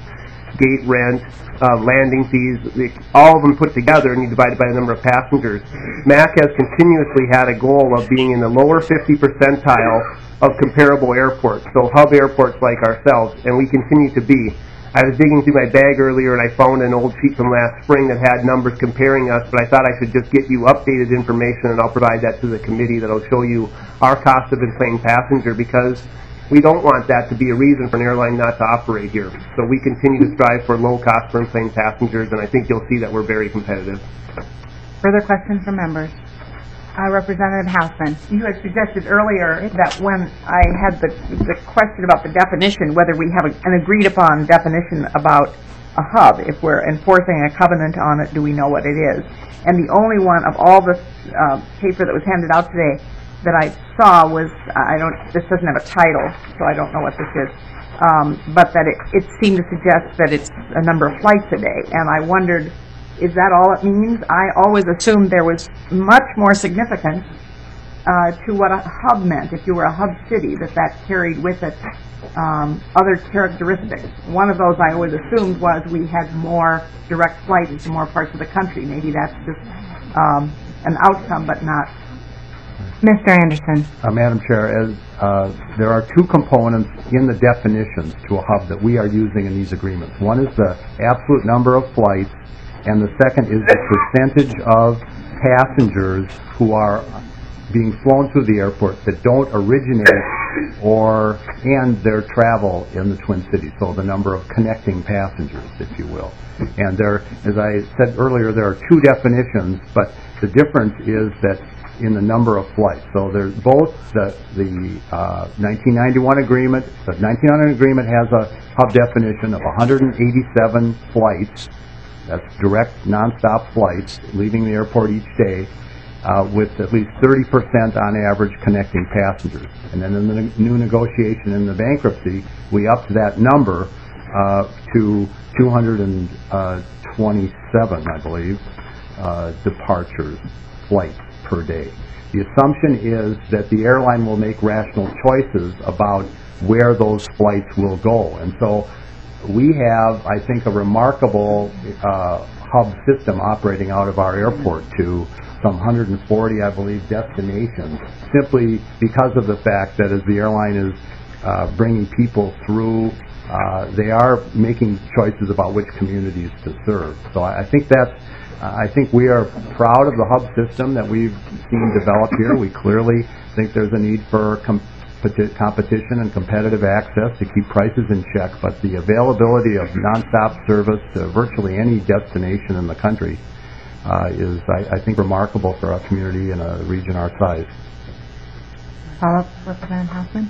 gate rent, landing fees, all of them put together, and you divide it by the number of passengers. MAC has continuously had a goal of being in the lower 50 percentile of comparable airports, so hub airports like ourselves, and we continue to be. I was digging through my bag earlier and I found an old sheet from last spring that had numbers comparing us, but I thought I should just get you updated information, and I'll provide that to the committee that'll show you our cost of enplaned passenger, because we don't want that to be a reason for an airline not to operate here. So we continue to strive for low cost for enplaned passengers, and I think you'll see that we're very competitive. Further questions from members? Representative Hausman. You had suggested earlier that when I had the question about the definition, whether we have an agreed-upon definition about a hub, if we're enforcing a covenant on it, do we know what it is? And the only one of all the paper that was handed out today that I saw was, this doesn't have a title, so I don't know what this is, but that it seemed to suggest that it's a number of flights a day, and I wondered, is that all it means? I always assumed there was much more significance to what a hub meant. If you were a hub city, that carried with it other characteristics. One of those I always assumed was we had more direct flights to more parts of the country. Maybe that's just an outcome, but not. Mr. Anderson. Madam Chair, there are two components in the definitions to a hub that we are using in these agreements. One is the absolute number of flights, and the second is the percentage of passengers who are being flown through the airport that don't originate or end their travel in the Twin Cities, so the number of connecting passengers, if you will. And there, as I said earlier, there are two definitions, but the difference is that in the number of flights. So there's both the 1991 agreement. The 1991 agreement has a hub definition of 187 flights. That's direct, nonstop flights leaving the airport each day, with at least 30% on average connecting passengers. And then in the new negotiation in the bankruptcy, we upped that number to 227, I believe, departures, flights per day. The assumption is that the airline will make rational choices about where those flights will go. And so we have, I think, a remarkable hub system operating out of our airport to some 140, I believe, destinations, simply because of the fact that as the airline is bringing people through, they are making choices about which communities to serve. So I think we are proud of the hub system that we've seen develop here. We clearly think there's a need for competition and competitive access to keep prices in check, but the availability of nonstop service to virtually any destination in the country is, I think, remarkable for our community in a region our size. Follow-up, Representative Hausman?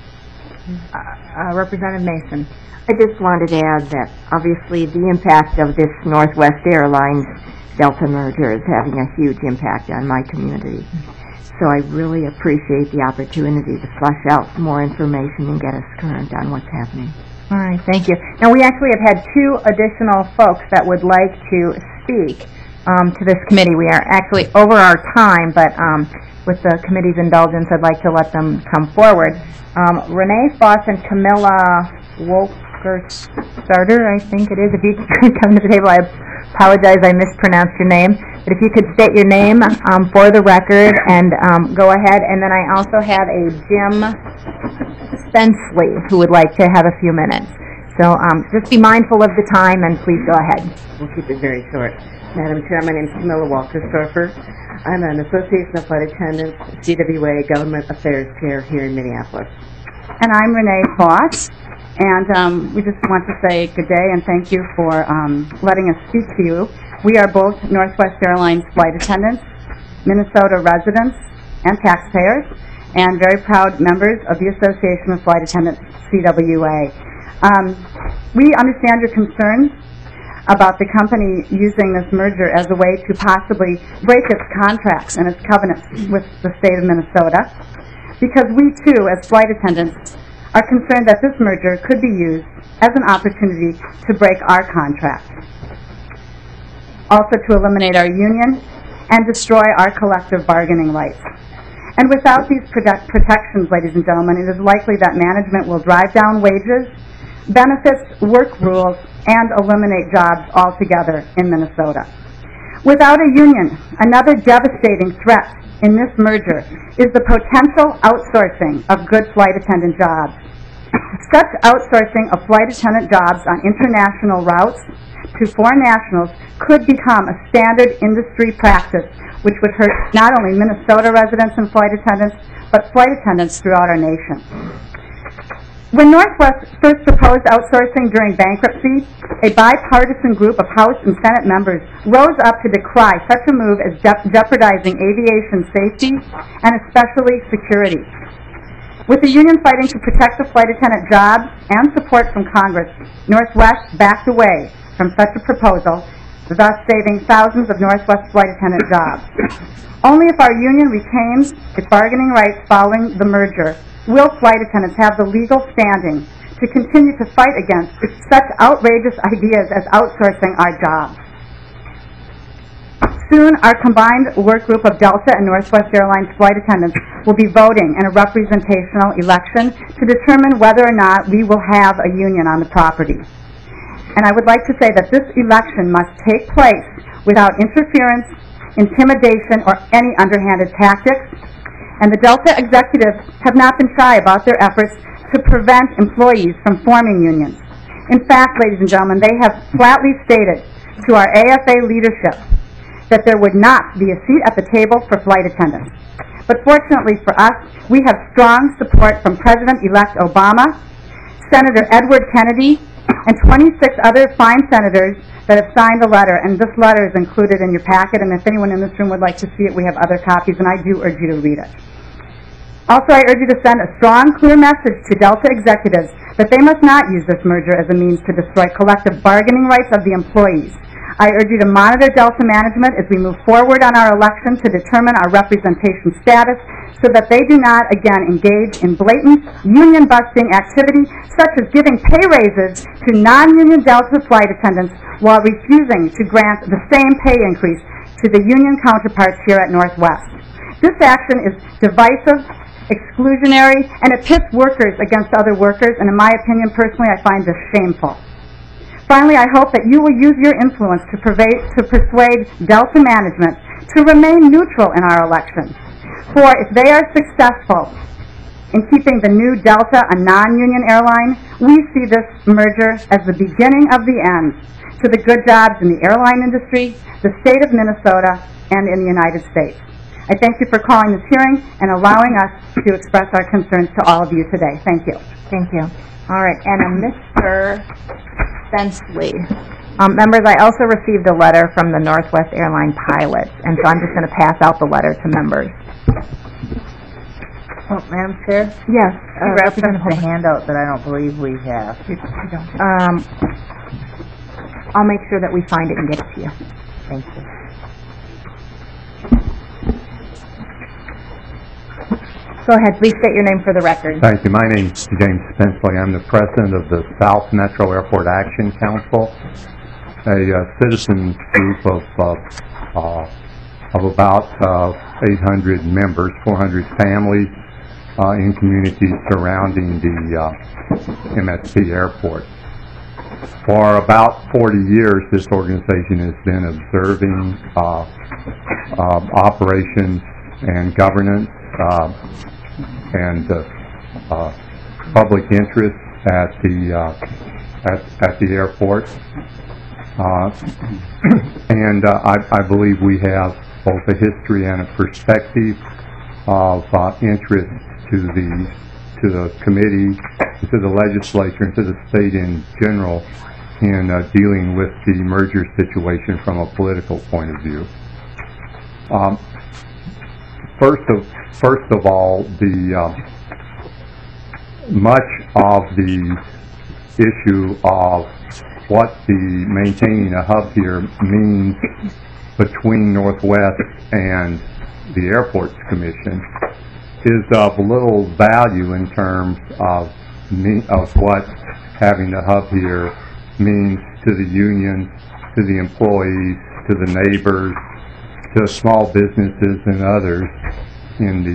Representative Mason. I just wanted to add that obviously the impact of this Northwest Airlines Delta merger is having a huge impact on my community. So I really appreciate the opportunity to flesh out more information and get us current on what's happening. All right, thank you. Now, we actually have had two additional folks that would like to speak to this committee. We are actually over our time, but with the committee's indulgence, I'd like to let them come forward. Renee Foss and Camilla Wolker-Starter, I think it is. If you could come to the table, I apologize, I mispronounced your name. But if you could state your name for the record and go ahead. And then I also have a Jim Spensley who would like to have a few minutes. So just be mindful of the time and please go ahead. We'll keep it very short. Madam Chair, my name is Camilla Walker-Storfer. I'm an Association of Flight Attendants, CWA Government Affairs Chair here in Minneapolis. And I'm Renee Foss. And we just want to say good day and thank you for letting us speak to you. We are both Northwest Airlines flight attendants, Minnesota residents, and taxpayers, and very proud members of the Association of Flight Attendants, CWA. We understand your concerns about the company using this merger as a way to possibly break its contracts and its covenants with the state of Minnesota, because we too, as flight attendants, are concerned that this merger could be used as an opportunity to break our contract, also to eliminate our union and destroy our collective bargaining rights. And without these protections, ladies and gentlemen, it is likely that management will drive down wages, benefits, work rules, and eliminate jobs altogether in Minnesota. Without a union, another devastating threat in this merger is the potential outsourcing of good flight attendant jobs. Such outsourcing of flight attendant jobs on international routes to foreign nationals could become a standard industry practice, which would hurt not only Minnesota residents and flight attendants, but flight attendants throughout our nation. When Northwest first proposed outsourcing during bankruptcy, a bipartisan group of House and Senate members rose up to decry such a move as jeopardizing aviation safety and especially security. With the union fighting to protect the flight attendant jobs and support from Congress, Northwest backed away from such a proposal, thus saving thousands of Northwest flight attendant jobs. Only if our union retains its bargaining rights following the merger will flight attendants have the legal standing to continue to fight against such outrageous ideas as outsourcing our jobs. Soon, our combined work group of Delta and Northwest Airlines flight attendants will be voting in a representational election to determine whether or not we will have a union on the property. And I would like to say that this election must take place without interference, intimidation, or any underhanded tactics. And the Delta executives have not been shy about their efforts to prevent employees from forming unions. In fact, ladies and gentlemen, they have flatly stated to our AFA leadership that there would not be a seat at the table for flight attendants. But fortunately for us, we have strong support from President-elect Obama, Senator Edward Kennedy, and 26 other fine senators that have signed a letter, and this letter is included in your packet, and if anyone in this room would like to see it, we have other copies, and I do urge you to read it. Also, I urge you to send a strong, clear message to Delta executives that they must not use this merger as a means to destroy collective bargaining rights of the employees. I urge you to monitor Delta management as we move forward on our election to determine our representation status so that they do not again engage in blatant union-busting activity such as giving pay raises to non-union Delta flight attendants while refusing to grant the same pay increase to the union counterparts here at Northwest. This action is divisive, exclusionary, and it pits workers against other workers, and in my opinion, personally, I find this shameful. Finally, I hope that you will use your influence to persuade Delta management to remain neutral in our election. For if they are successful in keeping the new Delta a non-union airline, we see this merger as the beginning of the end to the good jobs in the airline industry, the state of Minnesota, and in the United States. I thank you for calling this hearing and allowing us to express our concerns to all of you today. Thank you. Thank you. All right, and Mr. Bensley. Members, I also received a letter from the Northwest Airline pilots, and so I'm just going to pass out the letter to members. Oh, Madam Chair? Yes. Reference the handout that I don't believe we have. I'll make sure that we find it and get it to you. Thank you. Go ahead, please state your name for the record. Thank you. My name's James Spensley. I'm the president of the South Metro Airport Action Council, a citizens group of about 800 members, 400 families in communities surrounding the MSP airport. For about 40 years, this organization has been observing operations and governance and public interest at the airport, and I believe we have both a history and a perspective of interest to the committee, to the legislature, and to the state in general in dealing with the merger situation from a political point of view. First of all, much of the issue of what the maintaining a hub here means between Northwest and the Airports Commission is of little value in terms of what having a hub here means to the union, to the employees, to the neighbors, to small businesses and others in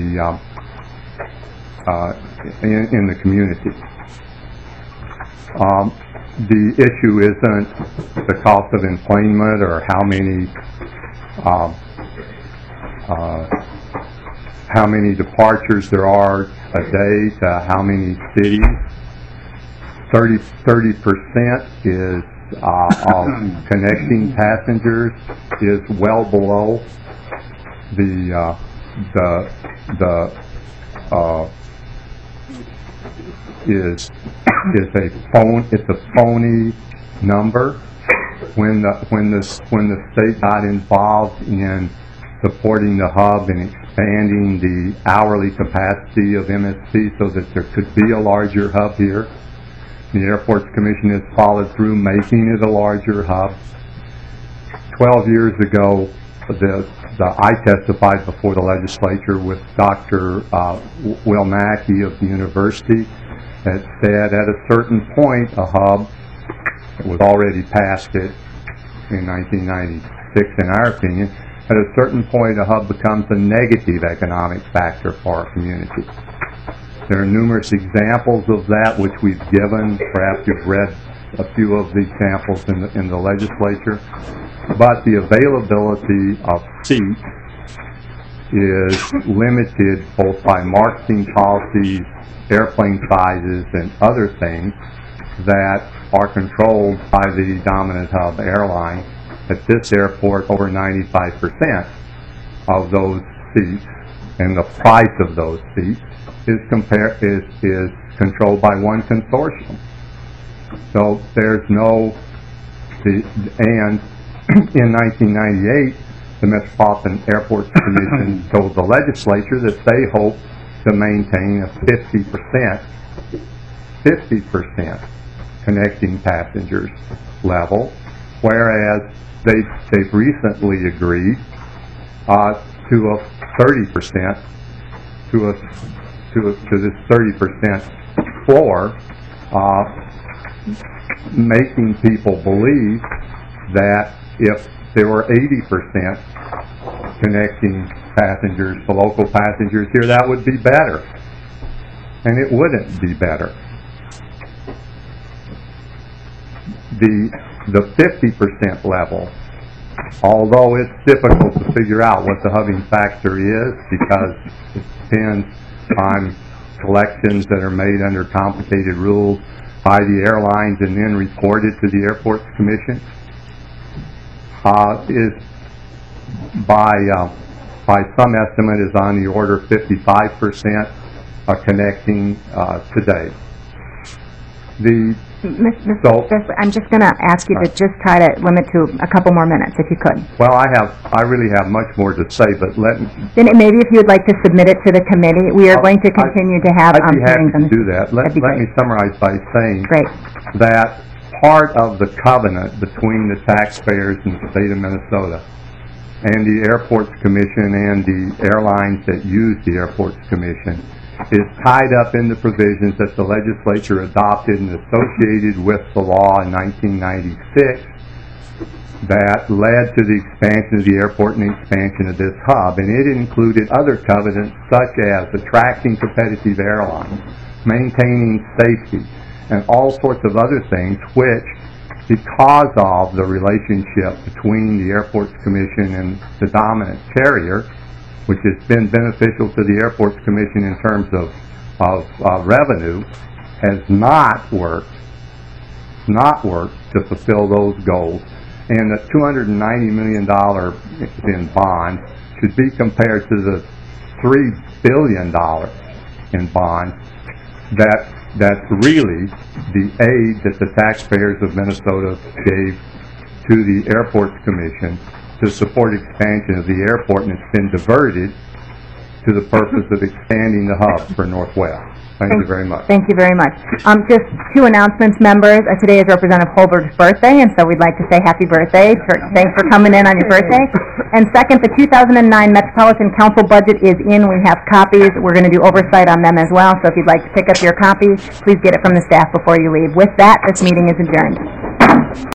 the community. the issue isn't the cost of employment or how many departures there are a day to how many cities. 30% is of connecting passengers is well below it's a phony number. When the state got involved in supporting the hub and expanding the hourly capacity of MSP so that there could be a larger hub here, the Airports Commission has followed through making it a larger hub. 12 years ago, I testified before the legislature with Dr. Will Mackey of the university that said at a certain point a hub, it was already past it in 1996 in our opinion, at a certain point a hub becomes a negative economic factor for our community. There are numerous examples of that which we've given. Perhaps you've read a few of the examples in the legislature. But the availability of seats is limited both by marketing policies, airplane sizes, and other things that are controlled by the dominant hub airline. At this airport, over 95% of those seats and the price of those seats is controlled by one consortium. So there's no, and in 1998, the Metropolitan Airports Commission told the legislature that they hope to maintain a 50% connecting passengers level, whereas they've recently agreed to a 30%, to this 30% floor, making people believe that if there were 80% connecting passengers to local passengers here, that would be better. And it wouldn't be better. The 50% level, although it's difficult to figure out what the hubbing factor is because it depends on collections that are made under complicated rules by the airlines and then reported to the Airports Commission, is by some estimate is on the order of 55% connecting today. I'm just going to ask you to just try to limit to a couple more minutes, if you could. Well, I really have much more to say, but Then maybe if you would like to submit it to the committee, we are going to continue to have I'd be hearings on happy to do that. Let me summarize by saying Great. that part of the covenant between the taxpayers in the state of Minnesota and the Airports Commission and the airlines that use the Airports Commission is tied up in the provisions that the legislature adopted and associated with the law in 1996 that led to the expansion of the airport and the expansion of this hub. And it included other covenants such as attracting competitive airlines, maintaining safety, and all sorts of other things which, because of the relationship between the Airports Commission and the dominant carrier, which has been beneficial to the Airports Commission in terms of revenue, has not worked to fulfill those goals. And the $290 million in bonds should be compared to the $3 billion in bonds that's really the aid that the taxpayers of Minnesota gave to the Airports Commission to support expansion of the airport, and it's been diverted to the purpose of expanding the hub for Northwest. Thank you very much. Thank you very much. Just two announcements, members. Today is Representative Holberg's birthday, and so we'd like to say happy birthday. Thanks for coming in on your birthday. And second, the 2009 Metropolitan Council budget is in. We have copies. We're going to do oversight on them as well, so if you'd like to pick up your copy, please get it from the staff before you leave. With that, this meeting is adjourned.